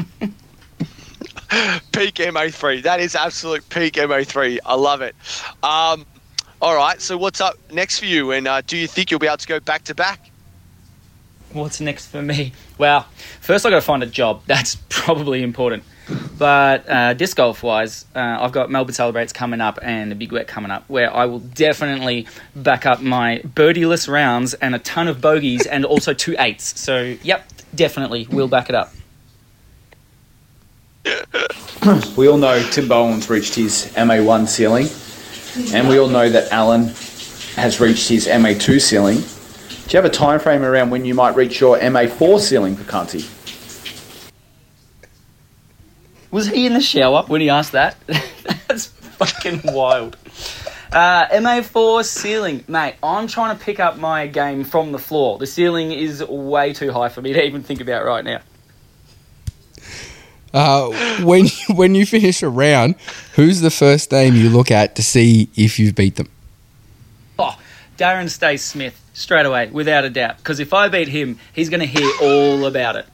Peak MO3. That is absolute peak MO3. I love it. All right, so what's up next for you? And do you think you'll be able to go back-to-back? What's next for me? Well, first I've got to find a job. That's probably important. But disc golf-wise, I've got Melbourne Celebrates coming up and the Big Wet coming up, where I will definitely back up my birdieless rounds and a ton of bogeys and also 2 8s. So, yep, definitely we'll back it up. We all know Tim Bowen's reached his MA1 ceiling, and we all know that Alan has reached his MA2 ceiling. Do you have a time frame around when you might reach your MA4 ceiling for Cunty? Was he in the shower when he asked that? That's fucking wild. MA4 ceiling. Mate, I'm trying to pick up my game from the floor. The ceiling is way too high for me to even think about right now. When you finish a round, who's the first name you look at to see if you've beat them? Oh, Darren Stace Smith, straight away, without a doubt. Because if I beat him, he's going to hear all about it.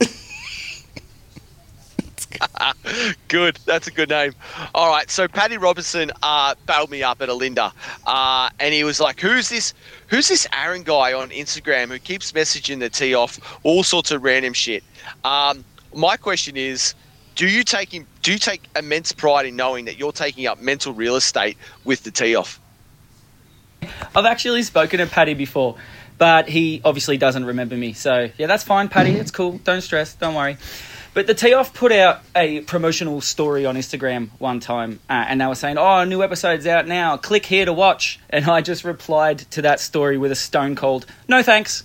Good. That's a good name. All right. So Paddy Robinson bailed me up at Alinda, and he was like, "Who's this Aaron guy on Instagram who keeps messaging the tee off all sorts of random shit?" My question is, do you take immense pride in knowing that you're taking up mental real estate with the tee off? I've actually spoken to Paddy before, but he obviously doesn't remember me. So yeah, that's fine, Paddy. It's cool. Don't stress. Don't worry. But the Tee Off put out a promotional story on Instagram one time, and they were saying, "Oh, a new episode's out now. Click here to watch." And I just replied to that story with a stone cold, "No thanks."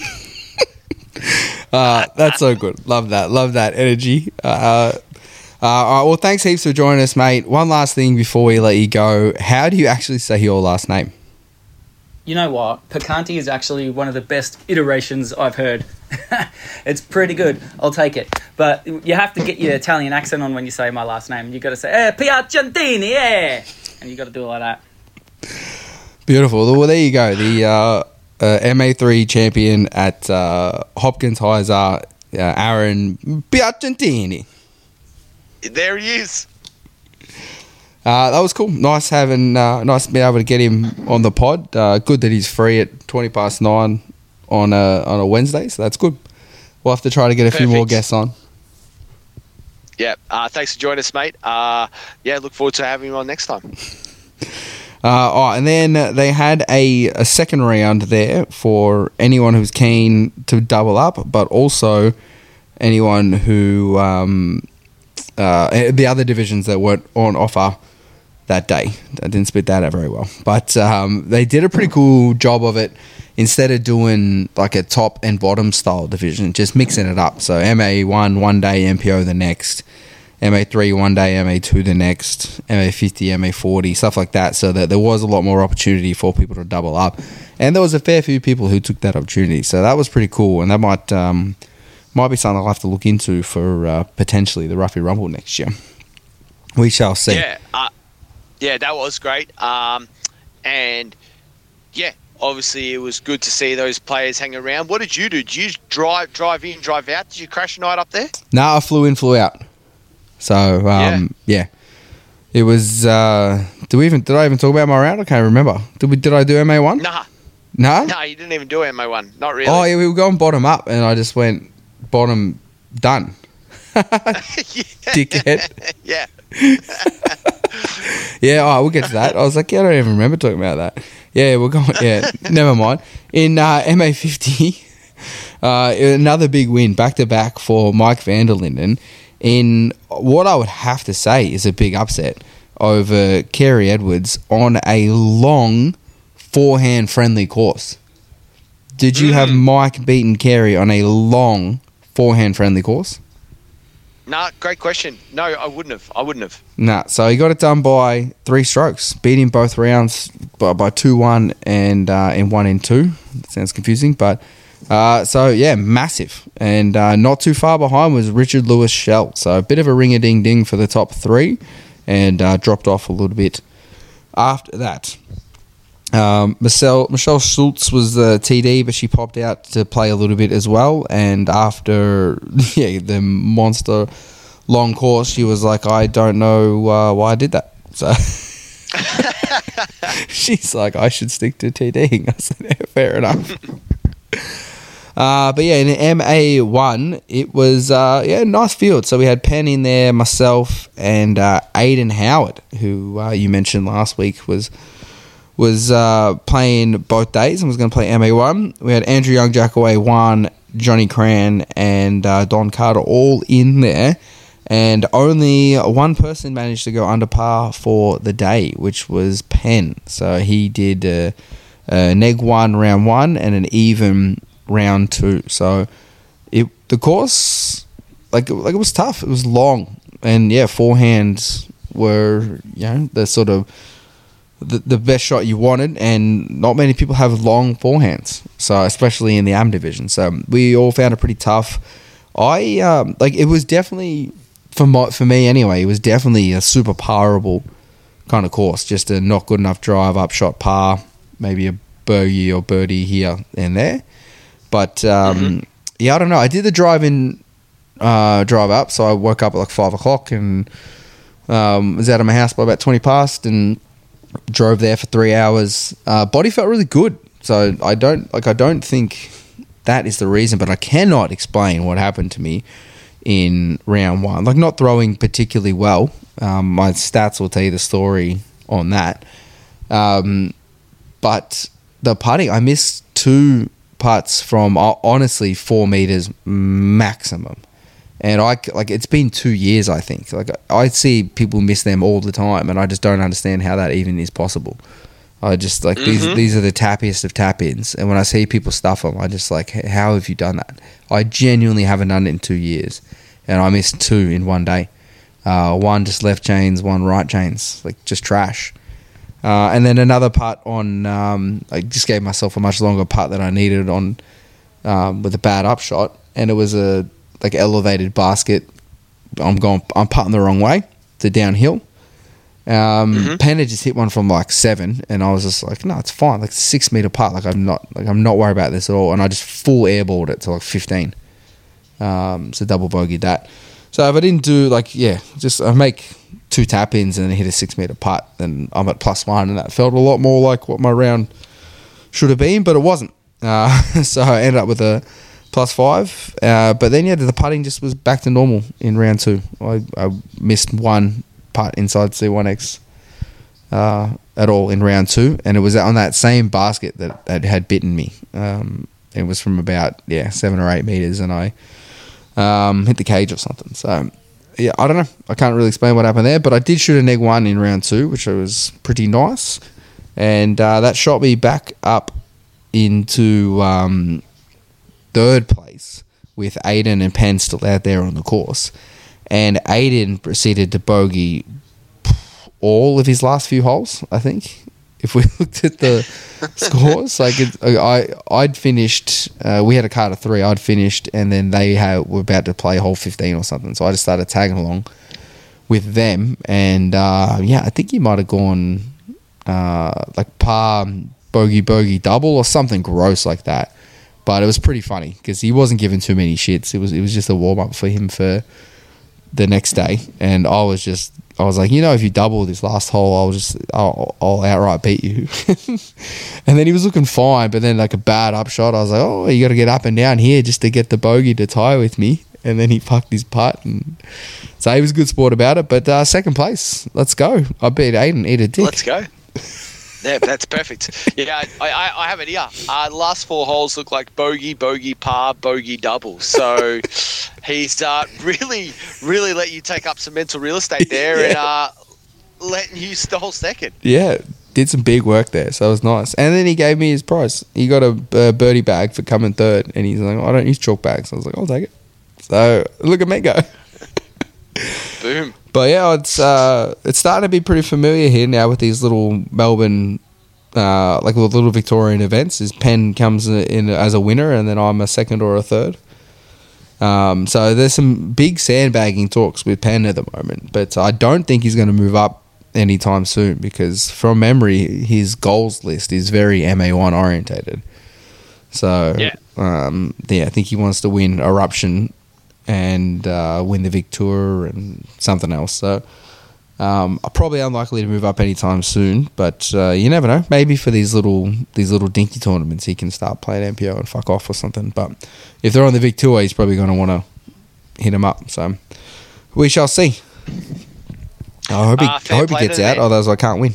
That's so good. Love that. Love that energy. All right, well, thanks heaps for joining us, mate. One last thing before we let you go. How do you actually say your last name? You know what? Picanti is actually one of the best iterations I've heard. It's pretty good. I'll take it. But you have to get your Italian accent on when you say my last name. You got to say, Piacentini, yeah. And you got to do it like that. Beautiful. Well, there you go. The MA3 champion at Hopkins Heiser, Aaron Piacentini. There he is. That was cool. Nice being able to get him on the pod. Good that he's free at 9:20 on a Wednesday, so that's good. We'll have to try to get a few more guests on. Yeah. Thanks for joining us, mate. Look forward to having him on next time. And then they had a second round there for anyone who's keen to double up, but also anyone who the other divisions that weren't on offer that day. I didn't spit that out very well, but they did a pretty cool job of it. Instead of doing like a top and bottom style division, just mixing it up. So MA1 one day, MPO the next, MA3 one day, MA2 the next, MA50, MA40, stuff like that, so that there was a lot more opportunity for people to double up. And there was a fair few people who took that opportunity. So that was pretty cool, and that might be something I'll have to look into for potentially the Ruffy Rumble next year. We shall see. Yeah, that was great. And yeah, obviously it was good to see those players hang around. What did you do? Did you drive in, drive out? Did you crash a night up there? No, I flew in, flew out. So yeah. It was. Did I even talk about my round? I can't remember. Did I do MA1? Nah. No? No, you didn't even do MA1. Not really. Oh yeah, we were going bottom up, and I just went bottom done. Dickhead. Yeah. Yeah, all right, we'll get to that. I was like, yeah, I don't even remember talking about that. Yeah, we're going. Yeah, never mind. In MA50, another big win back to back for Mike van der Linden in what I would have to say is a big upset over Kerry Edwards on a long forehand friendly course. Did you have Mike beating Kerry on a long forehand friendly course? Nah, great question. No, I wouldn't have. Nah, so he got it done by 3 strokes, beating both rounds by 2-1 and in 1 and 2. That sounds confusing, but so yeah, massive. And not too far behind was Richard Lewis Shell. So a bit of a ring-a-ding-ding for the top 3, and dropped off a little bit after that. Michelle Schultz was the TD, but she popped out to play a little bit as well. And after the monster long course, she was like, I don't know why I did that. So she's like, I should stick to TDing. I said, yeah, fair enough. But yeah, in MA1, it was nice field. So we had Penn in there, myself, and Aiden Howard, who you mentioned last week was playing both days and was going to play MA1. We had Andrew Young, Jackaway 1, Johnny Cran, and Don Carter all in there. And only one person managed to go under par for the day, which was Penn. So he did a neg 1 round 1 and an even round 2. So the course, it was tough. It was long. And yeah, forehands were, the sort of the best shot you wanted, and not many people have long forehands, so especially in the AM division. So we all found it pretty tough. It was definitely for me anyway. It was definitely a super parable kind of course, just a not good enough drive, up shot par, maybe a bogey or birdie here and there. But I don't know. I did the drive up, so I woke up at like 5 o'clock and was out of my house by about 20 past and drove there for 3 hours. Body felt really good, so I don't think that is the reason, but I cannot explain what happened to me in round 1. Like, not throwing particularly well. My stats will tell you the story on that. But the putting, I missed 2 putts from honestly 4 meters maximum. And it's been 2 years, I think. I see people miss them all the time, and I just don't understand how that even is possible. I just these are the tappiest of tap-ins, and when I see people stuff them, I just how have you done that? I genuinely haven't done it in 2 years, and I missed 2 in one day. One just left chains, one right chains, just trash. And then another putt on, I just gave myself a much longer putt than I needed on with a bad upshot, and it was a elevated basket. I'm putting the wrong way. It's a downhill. Penn had just hit one from 7, and I was just no, it's fine. 6 meter putt. I'm not worried about this at all. And I just full airballed it to 15. So double bogeyed that. So if I didn't do I make 2 tap ins and then hit a 6 meter putt, then I'm at +1, and that felt a lot more like what my round should have been, but it wasn't. So I ended up with a +5, but then the putting just was back to normal in round 2. I missed 1 putt inside C1X at all in round 2, and it was on that same basket that had bitten me. It was from about 7 or 8 meters, and I hit the cage or something. So I don't know. I can't really explain what happened there, but I did shoot a neg 1 in round 2, which was pretty nice, and that shot me back up into 3rd place with Aiden and Penn still out there on the course. And Aiden proceeded to bogey all of his last few holes, I think. If we looked at the scores, I'd finished, we had a card of 3, I'd finished, and then they were about to play hole 15 or something. So I just started tagging along with them. And I think he might have gone par, bogey, double or something gross like that. But it was pretty funny because he wasn't giving too many shits. It was just a warm up for him for the next day, and I was like, if you double this last hole, I'll outright beat you. And then he was looking fine, but then a bad upshot, I was like, oh, you got to get up and down here just to get the bogey to tie with me. And then he fucked his putt, and so he was a good sport about it. But 2nd place, let's go. I beat Aiden, eat a dick. Let's go. Yeah, that's perfect. Yeah, I have it here. The last 4 holes look like bogey, par, bogey, double. So he's really, really let you take up some mental real estate there and letting you stole 2nd. Yeah, did some big work there, so it was nice. And then he gave me his prize. He got a birdie bag for coming 3rd, and he's like, I don't use chalk bags. I was like, I'll take it. So look at me go. Boom. But yeah, it's starting to be pretty familiar here now with these little Melbourne, little Victorian events. Is Penn comes in as a winner, and then I'm a 2nd or a 3rd. So there's some big sandbagging talks with Penn at the moment, but I don't think he's going to move up anytime soon, because from memory, his goals list is very MA1 orientated. So, I think he wants to win Eruption and win the Vic Tour and something else. So, probably unlikely to move up anytime soon, but you never know. Maybe for these little dinky tournaments, he can start playing MPO and fuck off or something. But if they're on the Vic Tour, he's probably going to want to hit him up. So, we shall see. I hope he gets out, otherwise I can't win.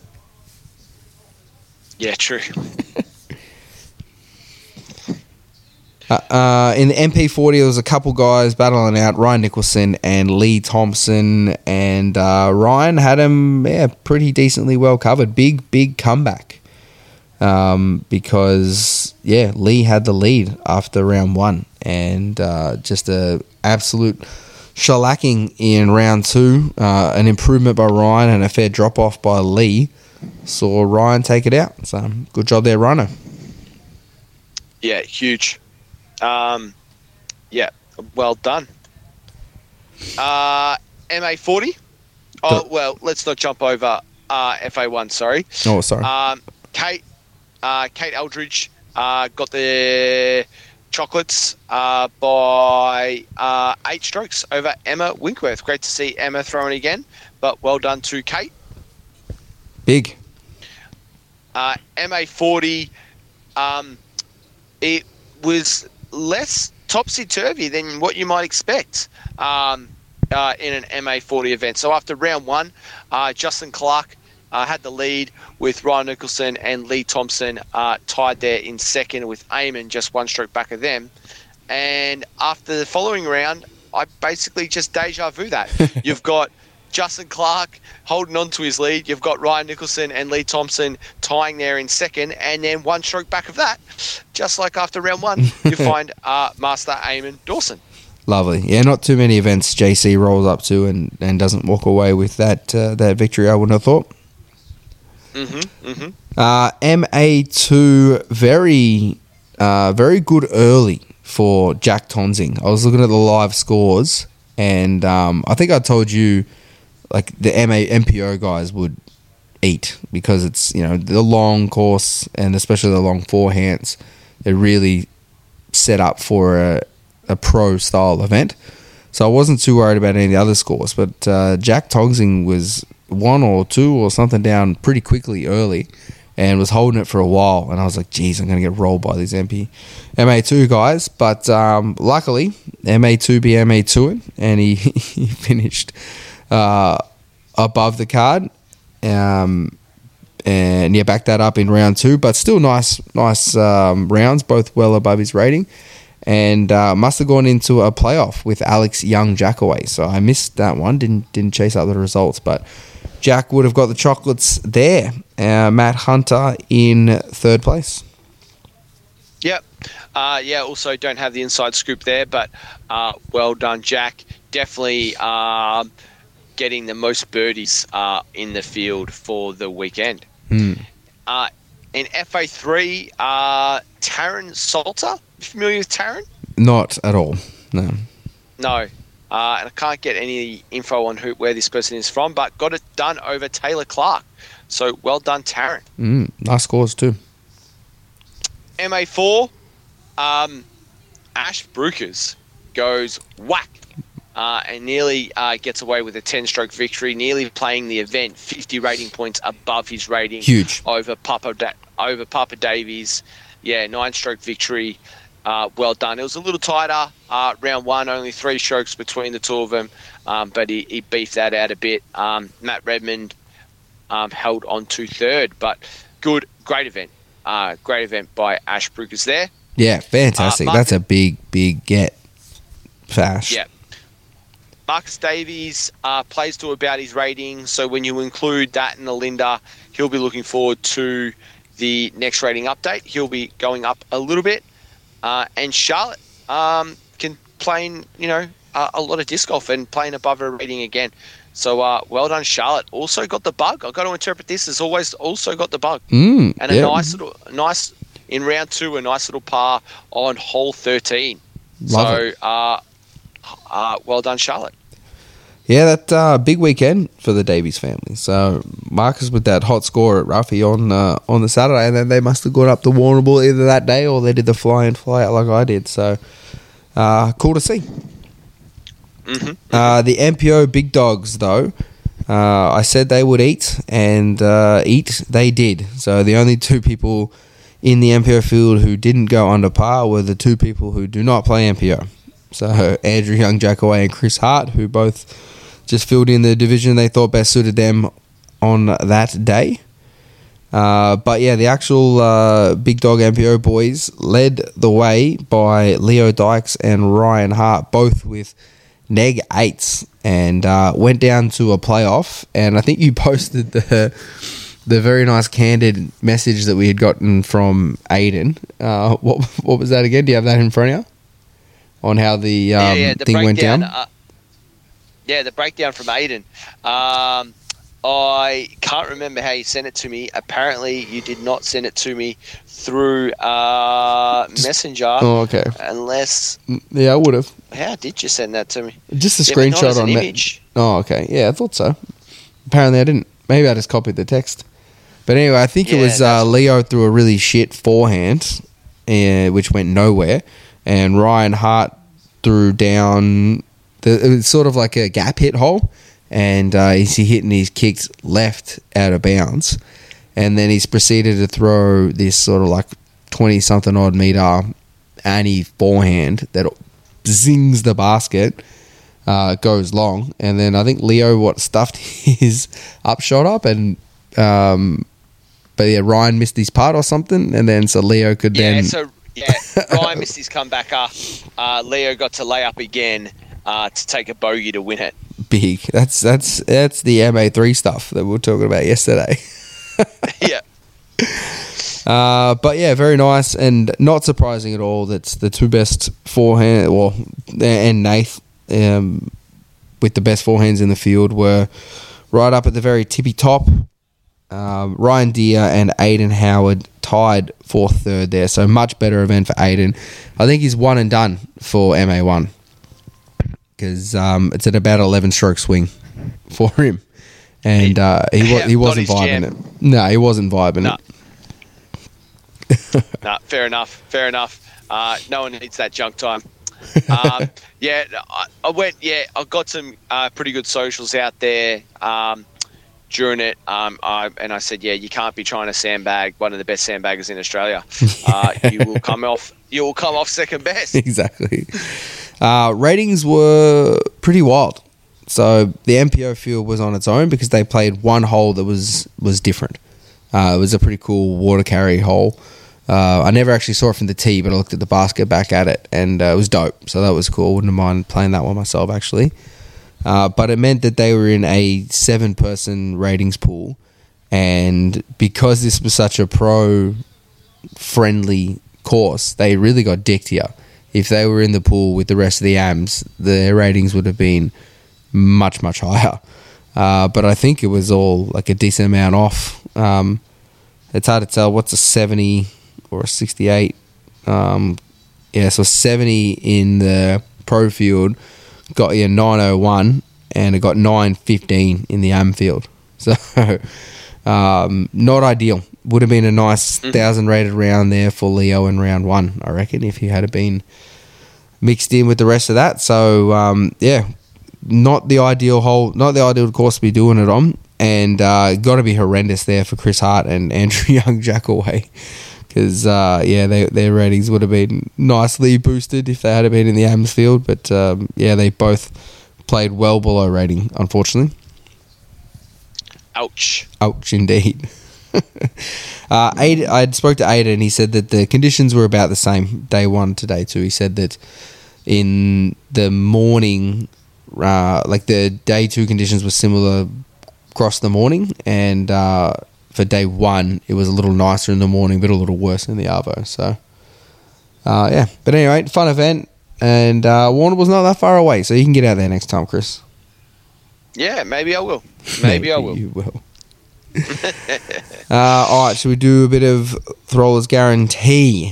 Yeah, true. In the MP40, there was a couple guys battling out, Ryan Nicholson and Lee Thompson, and Ryan had him pretty decently well covered. Big comeback, because Lee had the lead after round one, and just a absolute shellacking in round two. An improvement by Ryan and a fair drop off by Lee saw Ryan take it out. So good job there, Rhino. Yeah, huge. Well done. MA40. Oh, well, let's not jump over FA1, sorry. Oh, sorry. Kate Eldridge got the chocolates by 8 strokes over Emma Winkworth. Great to see Emma throwing again, but well done to Kate. Big. MA40, it was less topsy-turvy than what you might expect in an MA40 event. So after round one, Justin Clark had the lead with Ryan Nicholson and Lee Thompson tied there in second, with Eamon just 1 stroke back of them. And after the following round, I basically just deja vu that. You've got Justin Clark holding on to his lead. You've got Ryan Nicholson and Lee Thompson tying there in second, and then 1 stroke back of that, just like after round one, you find Master Eamon Dawson. Lovely. Yeah, not too many events JC rolls up to and doesn't walk away with that victory, I wouldn't have thought. MA2, very good early for Jack Tonsing. I was looking at the live scores, and I think I told you, like, the MPO guys would eat, because it's, the long course and especially the long forehands. They're really set up for a pro style event. So I wasn't too worried about any of the other scores, but Jack Tonsing was 1 or 2 or something down pretty quickly early and was holding it for a while, and I was like, geez, I'm going to get rolled by these MA2 guys. But luckily, MA2 be MA2ing, and he finished above the card, and backed that up in round 2, but still nice rounds, both well above his rating, and must have gone into a playoff with Alex Young-Jackaway. So I missed that one, didn't chase out the results, but Jack would have got the chocolates there. Matt Hunter in 3rd place. Yep. Also don't have the inside scoop there, but well done, Jack. Definitely getting the most birdies in the field for the weekend. In FA3, Taryn Salter. Familiar with Taryn? Not at all, no. No. And I can't get any info on where this person is from, but got it done over Taylor Clark. So well done, Taryn. Nice scores too. MA4, Ash Brukers goes whack. And nearly gets away with a 10-stroke victory, nearly playing the event 50 rating points above his rating. Huge. Over Papa Davies. 9-stroke victory. Well done. It was a little tighter. Round one, only 3 strokes between the two of them, but he beefed that out a bit. Matt Redmond held on to 3rd, but great event. Great event by Ash Brukers there. Yeah, fantastic. That's a big get. Fash. Yeah. Marcus Davies plays to about his rating, so when you include that in the Linda, he'll be looking forward to the next rating update. He'll be going up a little bit. And Charlotte can play, a lot of disc golf and playing above her rating again. So well done, Charlotte. Also got the bug. I've got to interpret this as always. Also got the bug, and a nice in round 2, a nice little par on hole 13. Love it. Well done, Charlotte. Yeah, that big weekend for the Davies family. So Marcus with that hot score at Ruffy on the Saturday, and then they must have gone up to Warrnambool either that day or they did the fly in, fly out like I did. So cool to see. Mm-hmm. The MPO big dogs, though, I said they would eat, and eat they did. So the only two people in the MPO field who didn't go under par were the two people who do not play MPO. So Andrew Young-Jackaway and Chris Hart, who both just filled in the division they thought best suited them on that day. But yeah, the actual Big Dog MPO boys led the way by Leo Dykes and Ryan Hart, both with neg 8s, and went down to a playoff. And I think you posted the very nice candid message that we had gotten from Aiden. What was that again? Do you have that in front of you? On how the thing went down? The breakdown from Aiden. I can't remember how you sent it to me. Apparently, you did not send it to me through Messenger. Oh, okay. Unless... Yeah, I would have. How did you send that to me? Just a screenshot on image. Oh, okay. Yeah, I thought so. Apparently, I didn't. Maybe I just copied the text. But anyway, I think it was Leo threw a really shit forehand, which went nowhere. And Ryan Hart threw down... it was sort of like a gap hit hole. And he hit and he's kicked left out of bounds. And then he's proceeded to throw this sort of like 20-something odd meter Annie forehand that zings the basket, goes long. And then I think Leo stuffed his upshot up. And but yeah, Ryan missed his putt or something. And then so Leo could then... Ryan missed his comebacker. Leo got to lay up again to take a bogey to win it. Big. That's the MA3 stuff that we were talking about yesterday. Yeah. But yeah, very nice and not surprising at all. That's the two best forehand, and Nath with the best forehands in the field were right up at the very tippy top. Ryan Deere and Aiden Howard tied for third there, so much better event for Aiden. I think he's one and done for MA1 because it's at about 11 stroke swing for him, and he wasn't vibing it. No, he wasn't vibing it. No, fair enough. No one needs that junk time. I went. Yeah, I got some pretty good socials out there during it. I said, you can't be trying to sandbag one of the best sandbaggers in Australia. You will come off second best. Exactly. Ratings were pretty wild. So the MPO field was on its own because they played one hole that was different. It was a pretty cool water carry hole. I never actually saw it from the tee, but I looked at the basket back at it, and it was dope. So that was cool. Wouldn't mind playing that one myself, actually. But it meant that they were in a 7-person ratings pool, and because this was such a pro-friendly course, they really got dicked here. If they were in the pool with the rest of the AMs, their ratings would have been much, much higher. But I think it was all like a decent amount off. It's hard to tell what's a 70 or a 68. So 70 in the pro field got you 901, and it got 915 in the AM field. So not ideal. Would have been a nice 1,000 rated round there for Leo in round 1, I reckon, if he had been mixed in with the rest of that. So not the ideal hole, not the ideal course to be doing it on, and got to be horrendous there for Chris Hart and Andrew Young-Jackaway, because their ratings would have been nicely boosted if they had been in the AMS field, but they both played well below rating, unfortunately. Ouch Indeed. I spoke to Ada, and he said that the conditions were about the same day 1 to day 2. He said that in the morning, the day 2 conditions were similar across the morning, and for day 1 it was a little nicer in the morning but a little worse in the arvo. So but anyway, fun event, and Warrnambool's not that far away, so you can get out there next time, Chris. Yeah, maybe I will. Maybe I will. You will. Alright, should we do a bit of Throwler's Guarantee?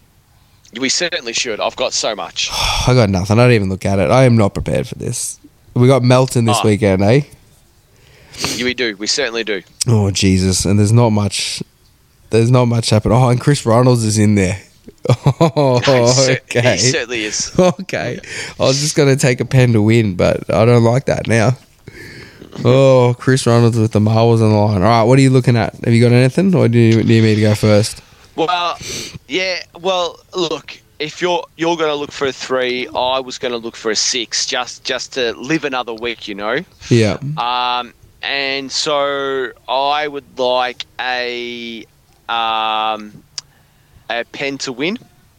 We certainly should. I've got so much. I got nothing. I don't even look at it. I am not prepared for this. We got Melton this weekend, eh? Yeah, we do. We certainly do. Oh, Jesus. And there's not much happening. Oh, and Chris Reynolds is in there. Oh, okay. He certainly is. Okay. I was just going to take a pen to win, but I don't like that now. Oh, Chris Reynolds with the marbles on the line. All right, what are you looking at? Have you got anything, or do you need me to go first? Well, yeah. Well, look, if you're going to look for a 3, I was going to look for a 6, just to live another week, you know. Yeah. And so I would like a pen to win.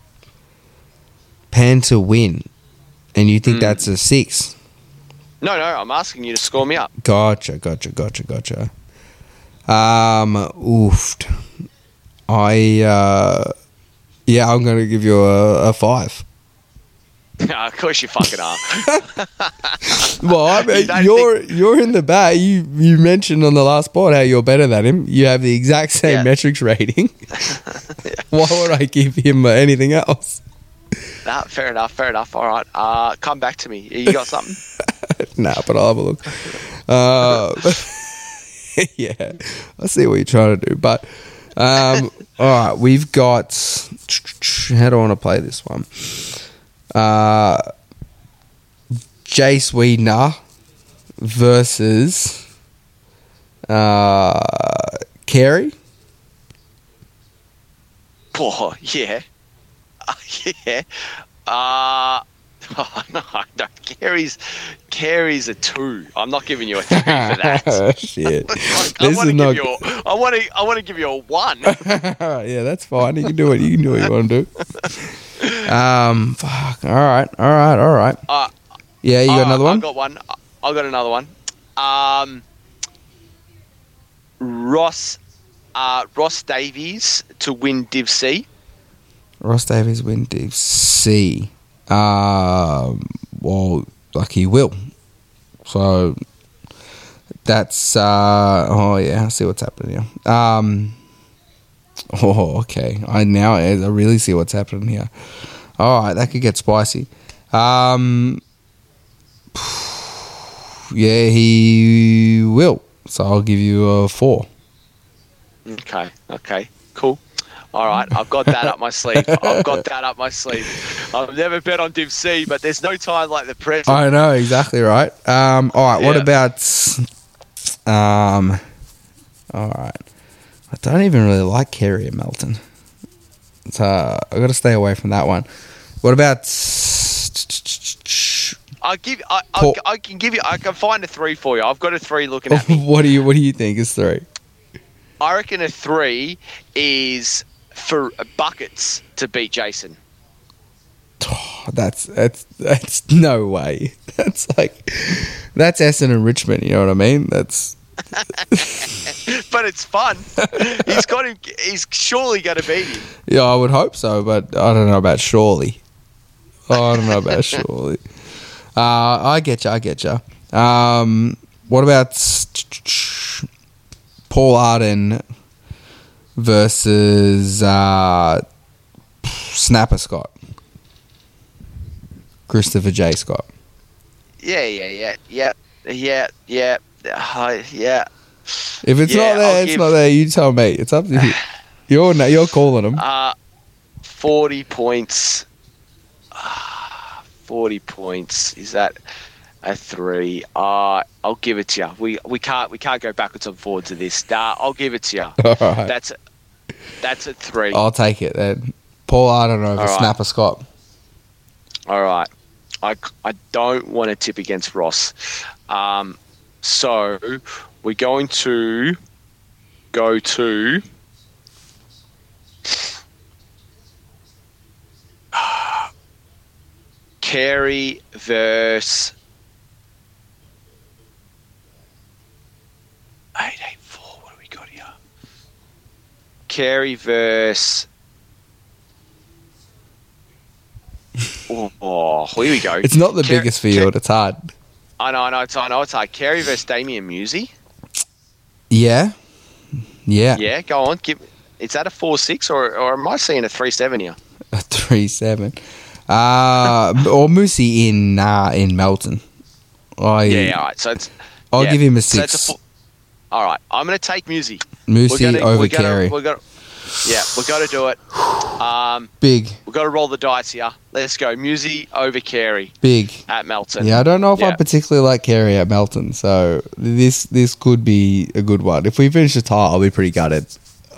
Pen to win, and you think that's a 6? No, I'm asking you to score me up. Gotcha. Oofed. I'm going to give you a 5. Of course you fucking are. Well, I mean, you're in the bat. You mentioned on the last pod how you're better than him. You have the exact same metrics rating. Why would I give him anything else? Nah, fair enough. All right. Come back to me. You got something? Nah, but I'll have a look. Yeah, I see what you're trying to do. But, all right, we've got... How do I want to play this one? Jace Wiedner versus Carey. Oh, yeah. Yeah. No. Carey's a 2. I'm not giving you a 3 for that. Shit. I want to give you a 1. Yeah, that's fine. You can do what you want to do. Fuck. All right. Yeah, you got another one? I got another one. Ross Davies to win Div C. Ross Davies win Div C. Well, like he will. So that's I see what's happening here. Okay. I really see what's happening here. All right, that could get spicy. Yeah, he will. So I'll give you a 4. Okay, cool. All right, I've got that up my sleeve. I've never bet on Div C, but there's no time like the present. I know, exactly right. All right, what about... all right. I don't even really like Carey and Melton. So I've got to stay away from that one. What about... I can find a 3 for you. I've got a 3 looking at me. What do you think is 3? I reckon a 3 is for buckets to beat Jason. Oh, that's no way. That's Essen and Richmond. You know what I mean? That's. But it's fun. He's surely going to beat him. Yeah, I would hope so, but I don't know about surely. I get you. What about Paul Arden versus Snapper Scott? Christopher J. Scott. Yeah. If it's not there, it's not there. You tell me. It's up to you. You're calling them. 40 points. 40 points. Is that a 3? I'll give it to you. We can't go backwards and forwards to this. I'll give it to you. All right. That's a 3. I'll take it then. Paul Arden over Snapper Scott. All right. I don't want to tip against Ross. So we're going to go to Carey versus 884. What do we got here? Carey versus... Oh, here we go. It's not the biggest field. It's hard. I know it's hard. Carey versus Damien Musi. Yeah. Yeah, go on. Is that a 4-6 or am I seeing a 3-7 here? A 3-7. Or Musi in Melton. All right. So I'll give him a 6. All right. I'm going to take Musi. Musi over Carey. We've got to do it. Big. We've got to roll the dice here. Let's go. Musi over Carey. Big. At Melton. Yeah, I don't know if I particularly like Carey at Melton, so this could be a good one. If we finish the tie, I'll be pretty gutted.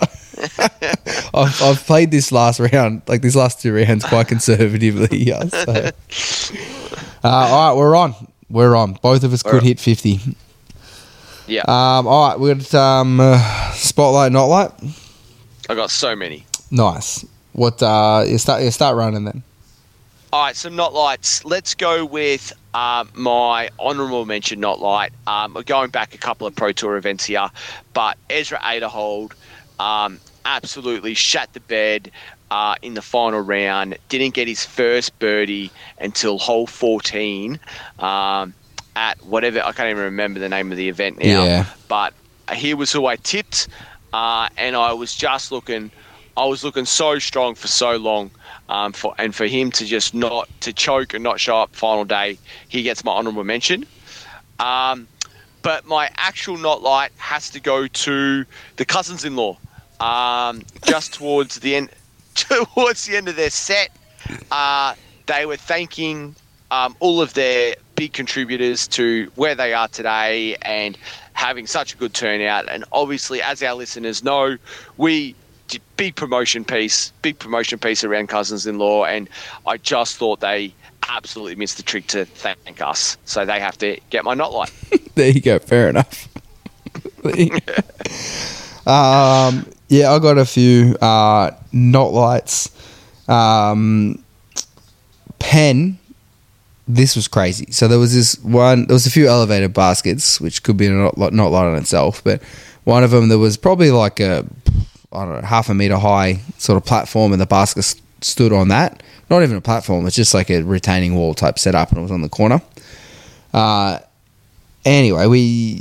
I've played this last round, like these last 2 rounds, quite conservatively. Yeah, so. All right, we're on. Both of us could hit 50. Yeah. All right, we got spotlight, not light. I got so many. Nice. What? You start running then. All right, some not lights. Let's go with my honourable mention not light. We're going back a couple of Pro Tour events here, but Ezra Aderhold absolutely shat the bed in the final round. Didn't get his first birdie until hole 14 at whatever, I can't even remember the name of the event now. Yeah. But he was who I tipped, and I was looking so strong for so long. For him to just not to choke and not show up final day, he gets my honourable mention. But my actual not light has to go to the cousins-in-law. Just towards the end of their set, they were thanking all of their big contributors to where they are today and having such a good turnout. And obviously, as our listeners know, we did big promotion piece around cousins-in-law, and I just thought they absolutely missed the trick to thank us. So they have to get my not light. There you go. Fair enough. Yeah, I got a few not lights. Penn, this was crazy. So there was a few elevated baskets, which could be not light on itself, but one of them, there was probably like half a meter high sort of platform, and the basket stood on that. Not even a platform, it's just like a retaining wall type setup, and it was on the corner. Anyway,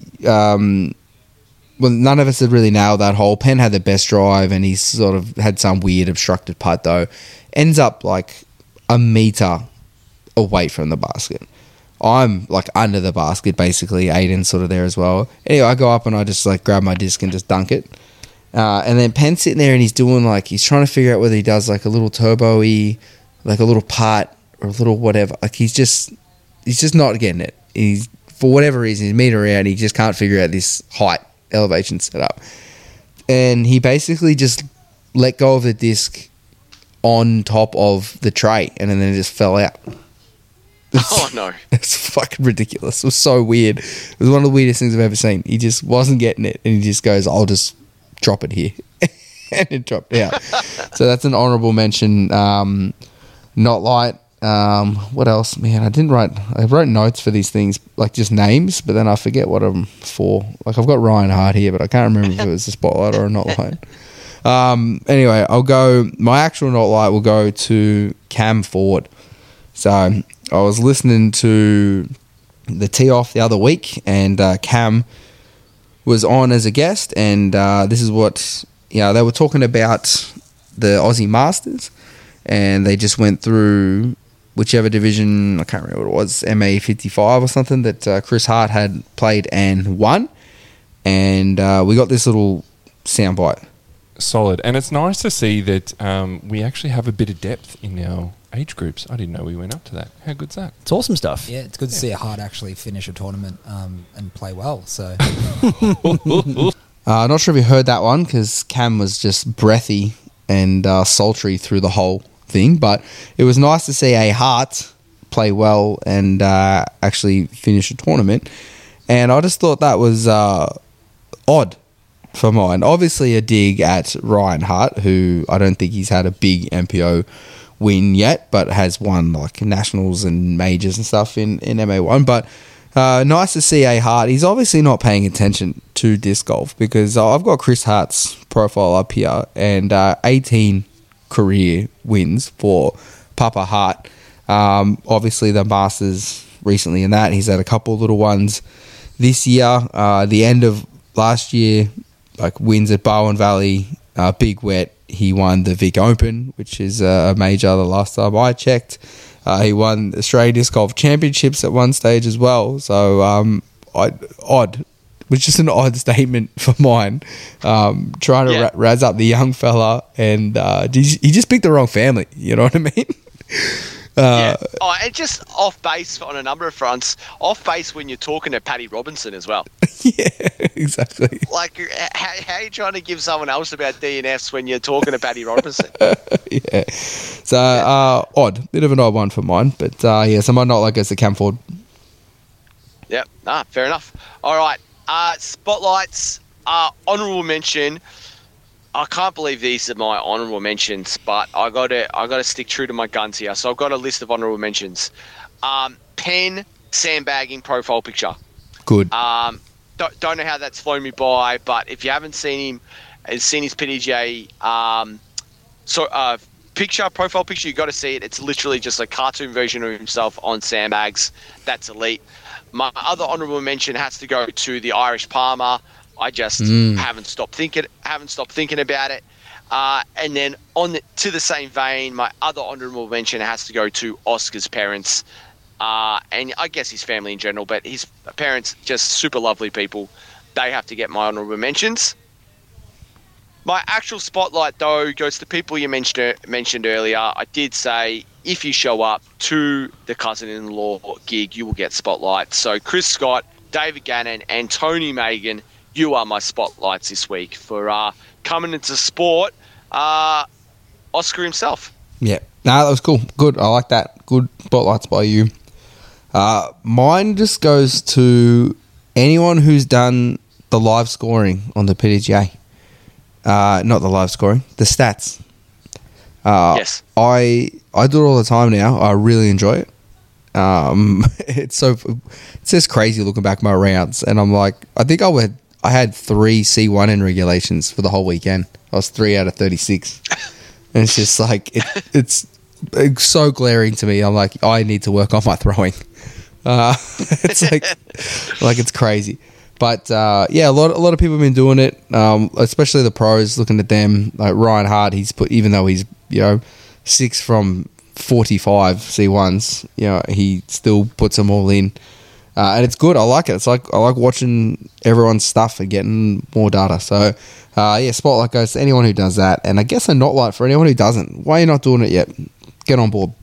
none of us had really nailed that hole. Penn had the best drive, and he sort of had some weird obstructed putt though. Ends up like a meter away from the basket. I'm like under the basket basically. Aiden's sort of there as well. Anyway, I go up and I just like grab my disc and just dunk it. And then Penn's sitting there and he's doing like, he's trying to figure out whether he does like a little turbo-y, like a little putt or a little whatever. Like he's just not getting it. He's, for whatever reason, he's meter out. He just can't figure out this height elevation setup. And he basically just let go of the disc on top of the tray, and then it just fell out. Oh no. It's fucking ridiculous. It was so weird. It was one of the weirdest things I've ever seen. He just wasn't getting it, and he just goes, I'll just drop it here. And it dropped out. So that's an honourable mention. Not light. What else? Man, I wrote notes for these things, like just names, but then I forget what I'm for. Like I've got Ryan Hart here, but I can't remember if it was a spotlight or a not light. Anyway, my actual not light will go to Cam Ford. So I was listening to the tee off the other week, and Cam was on as a guest, and this is what, they were talking about the Aussie Masters, and they just went through whichever division, I can't remember what it was, MA 55 or something, that Chris Hart had played and won. And we got this little soundbite. Solid. And it's nice to see that we actually have a bit of depth in our age groups. I didn't know we went up to that. How good's that? It's awesome stuff. Yeah, it's good to see a Hart actually finish a tournament and play well. So, not sure if you heard that one, because Cam was just breathy and sultry through the whole thing, but it was nice to see a Hart play well and actually finish a tournament. And I just thought that was odd for mine. Obviously a dig at Ryan Hart, who I don't think he's had a big MPO win yet, but has won like nationals and majors and stuff in MA1. But nice to see a Hart. He's obviously not paying attention to disc golf, because I've got Chris Hart's profile up here, and 18 career wins for Papa Hart. Obviously the Masters recently in that. He's had a couple of little ones this year. The end of last year, like wins at Barwon Valley, Big Wet. He won the Vic Open, which is a major the last time I checked. He won Australian Disc Golf Championships at one stage as well. So odd. It was just an odd statement for mine. Trying to razz up the young fella, and he just picked the wrong family. You know what I mean? And just off base on a number of fronts. Off base when you're talking to Paddy Robinson as well. Yeah, exactly. Like, how are you trying to give someone else about DNFs when you're talking to Paddy Robinson? Yeah. So, odd. Bit of an odd one for mine. But, so my not like us a Cam Ford. Yep. Fair enough. All right. Spotlights. Honourable mention. I can't believe these are my honourable mentions, but I got to stick true to my guns here. So I've got a list of honourable mentions. Penn sandbagging profile picture. Good. Don't know how that's flown me by, but if you haven't seen him and seen his PDGA profile picture, you got to see it. It's literally just a cartoon version of himself on sandbags. That's elite. My other honourable mention has to go to the Irish Palmer. I just haven't stopped thinking about it. And then to the same vein, my other honourable mention has to go to Oscar's parents, and I guess his family in general. But his parents, just super lovely people. They have to get my honourable mentions. My actual spotlight, though, goes to people you mentioned earlier. I did say if you show up to the cousin-in-law gig, you will get spotlight. So Chris Scott, David Gannon, and Tony Megan, you are my spotlights this week for coming into sport. Oscar himself. Yeah. No, that was cool. Good. I like that. Good spotlights by you. Mine just goes to anyone who's done the live scoring on the PDGA. Not the live scoring, the stats. Yes. I do it all the time now. I really enjoy it. It's just crazy looking back at my rounds, and I'm like, I think I had 3 C1 in regulations for the whole weekend. I was 3 out of 36. And it's just like, it's so glaring to me. I'm like, I need to work on my throwing. It's like it's crazy. But a lot of people have been doing it, especially the pros, looking at them. Like Ryan Hart, even though he's 6 from 45 C1s, he still puts them all in. And it's good. I like it. It's like I like watching everyone's stuff and getting more data. So, spotlight goes to anyone who does that. And I guess a not light for anyone who doesn't. Why are you not doing it yet? Get on board.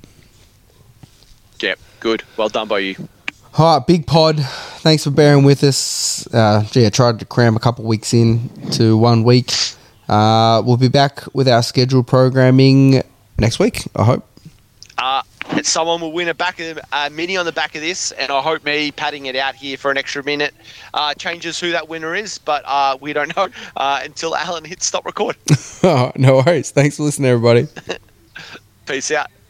Yep, good. Well done by you. All right, big pod. Thanks for bearing with us. I tried to cram a couple weeks in to 1 week. We'll be back with our scheduled programming next week, I hope. Someone will win a mini on the back of this, and I hope me padding it out here for an extra minute changes who that winner is, but we don't know until Alan hits stop record. No worries. Thanks for listening, everybody. Peace out.